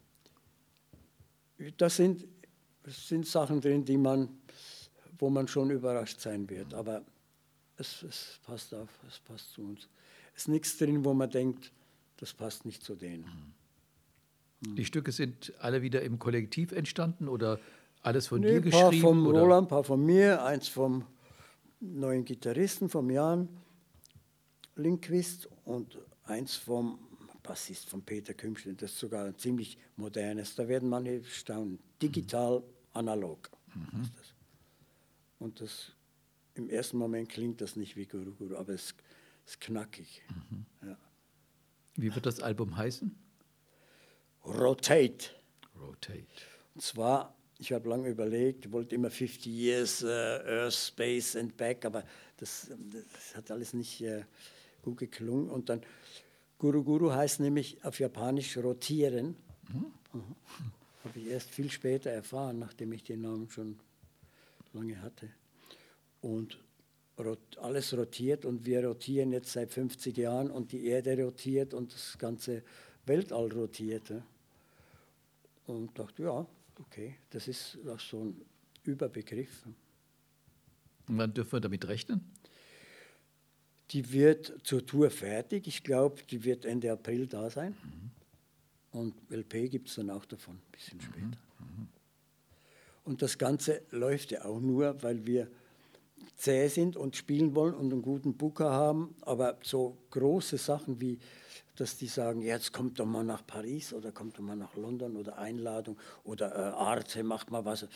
Da sind Sachen drin, wo man schon überrascht sein wird, aber es passt zu uns. Es ist nichts drin, wo man denkt, das passt nicht zu denen. Die Stücke sind alle wieder im Kollektiv entstanden oder alles von dir geschrieben? Ein paar vom Roland, ein paar von mir, eins vom neuen Gitarristen, vom Jan Lindqvist und eins vom Bassist, von Peter Kümschel. Das ist sogar ein ziemlich modernes. Da werden manche staunen. Digital, analog ist das. Und im ersten Moment klingt das nicht wie Guru Guru, aber es ist knackig. Ja. Wie wird das Album heißen? Rotate. Rotate. Und zwar, ich habe lange überlegt, wollte immer 50 Years Earth, Space and Back, aber das hat alles nicht gut geklungen. Und dann Guru Guru heißt nämlich auf Japanisch rotieren. Habe ich erst viel später erfahren, nachdem ich den Namen schon lange hatte. Und alles rotiert und wir rotieren jetzt seit 50 Jahren und die Erde rotiert und das ganze Weltall rotiert. Und dachte, ja, okay, das ist auch so ein Überbegriff. Und wann dürfen wir damit rechnen? Die wird zur Tour fertig. Ich glaube, die wird Ende April da sein. Und LP gibt es dann auch davon, ein bisschen später. Und das Ganze läuft ja auch nur, weil wir zäh sind und spielen wollen und einen guten Booker haben. Aber so große Sachen wie, dass die sagen, ja, jetzt kommt doch mal nach Paris oder kommt doch mal nach London oder Einladung oder Arte, macht mal was.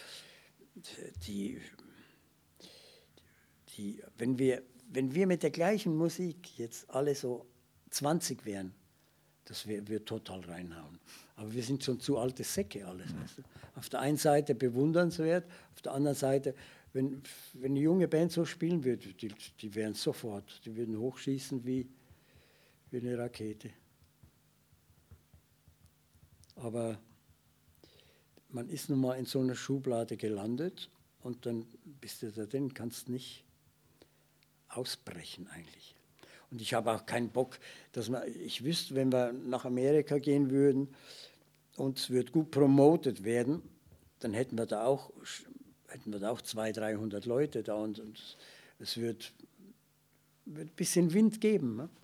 Wenn wir mit der gleichen Musik jetzt alle so 20 wären, Das wird total reinhauen. Aber wir sind schon zu alte Säcke alles. Weißt du? Auf der einen Seite bewundernswert, auf der anderen Seite, wenn eine junge Band so spielen würde, die wären sofort, die würden hochschießen wie eine Rakete. Aber man ist nun mal in so einer Schublade gelandet und dann bist du da drin, kannst nicht ausbrechen eigentlich. Und ich habe auch keinen Bock, ich wüsste, wenn wir nach Amerika gehen würden und es wird gut promotet werden, dann hätten wir da auch 200, 300 Leute da und es wird ein bisschen Wind geben. Ne?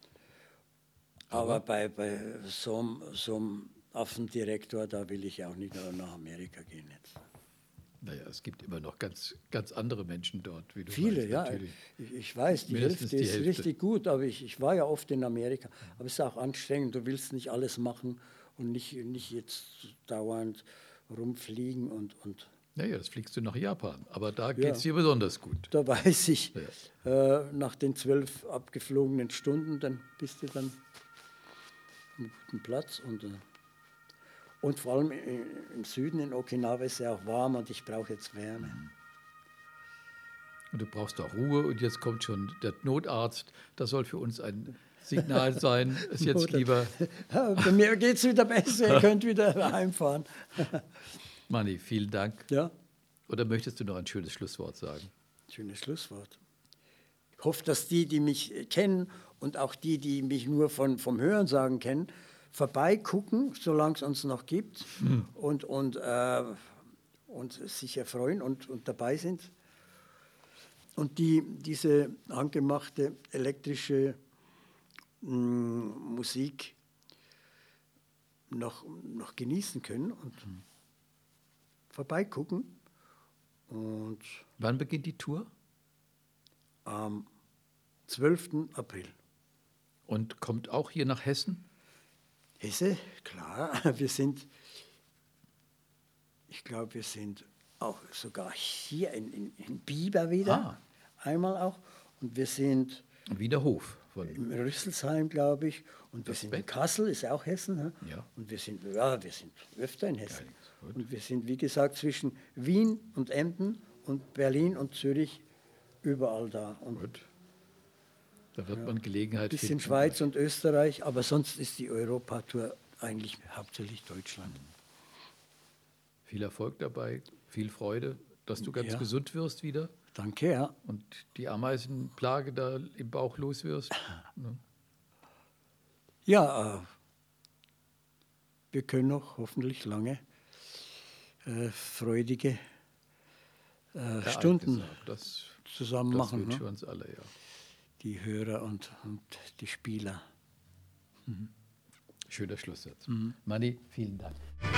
Aber bei so einem Affendirektor, da will ich auch nicht nach Amerika gehen jetzt. Naja, es gibt immer noch ganz, ganz andere Menschen dort, wie du Viele, weißt, ja. natürlich. Ich weiß, die Hälfte ist richtig gut, aber ich war ja oft in Amerika. Aber es ist auch anstrengend, du willst nicht alles machen und nicht jetzt dauernd rumfliegen und naja, jetzt fliegst du nach Japan, aber da geht es dir besonders gut. Da weiß ich, nach den 12 abgeflogenen Stunden, dann bist du dann am guten Platz und vor allem im Süden in Okinawa ist es ja auch warm und ich brauche jetzt Wärme. Und du brauchst auch Ruhe und jetzt kommt schon der Notarzt. Das soll für uns ein Signal sein. Ist jetzt lieber... Bei mir geht es wieder besser, ihr könnt wieder heimfahren. Manni, vielen Dank. Ja. Oder möchtest du noch ein schönes Schlusswort sagen? Schönes Schlusswort. Ich hoffe, dass die mich kennen und auch die mich nur vom Hörensagen kennen, vorbeigucken, solange es uns noch gibt und sich erfreuen und dabei sind. Und diese angemachte elektrische Musik noch genießen können und vorbeigucken. Und wann beginnt die Tour? Am 12. April. Und kommt auch hier nach Hessen? Hesse, klar. Ich glaube, wir sind auch sogar hier in Bieber wieder. Einmal auch. Und wir sind Wiederhof. In Rüsselsheim, glaube ich. Und wir sind in Kassel, ist auch Hessen. Ne? Ja. Und wir sind öfter in Hessen. Geil, und wir sind, wie gesagt, zwischen Wien und Emden und Berlin und Zürich überall da. Und gut. Da wird man Gelegenheit finden. Ein bisschen finden. Schweiz und Österreich, aber sonst ist die Europatour eigentlich hauptsächlich Deutschland. Viel Erfolg dabei, viel Freude, dass du ganz gesund wirst wieder. Danke, ja. Und die Ameisenplage da im Bauch los wirst. Ne? Ja, wir können noch hoffentlich lange freudige Stunden zusammen machen. Das wünschen wir uns alle, ja. Die Hörer und die Spieler. Schöner Schlusssatz. Manni, vielen Dank.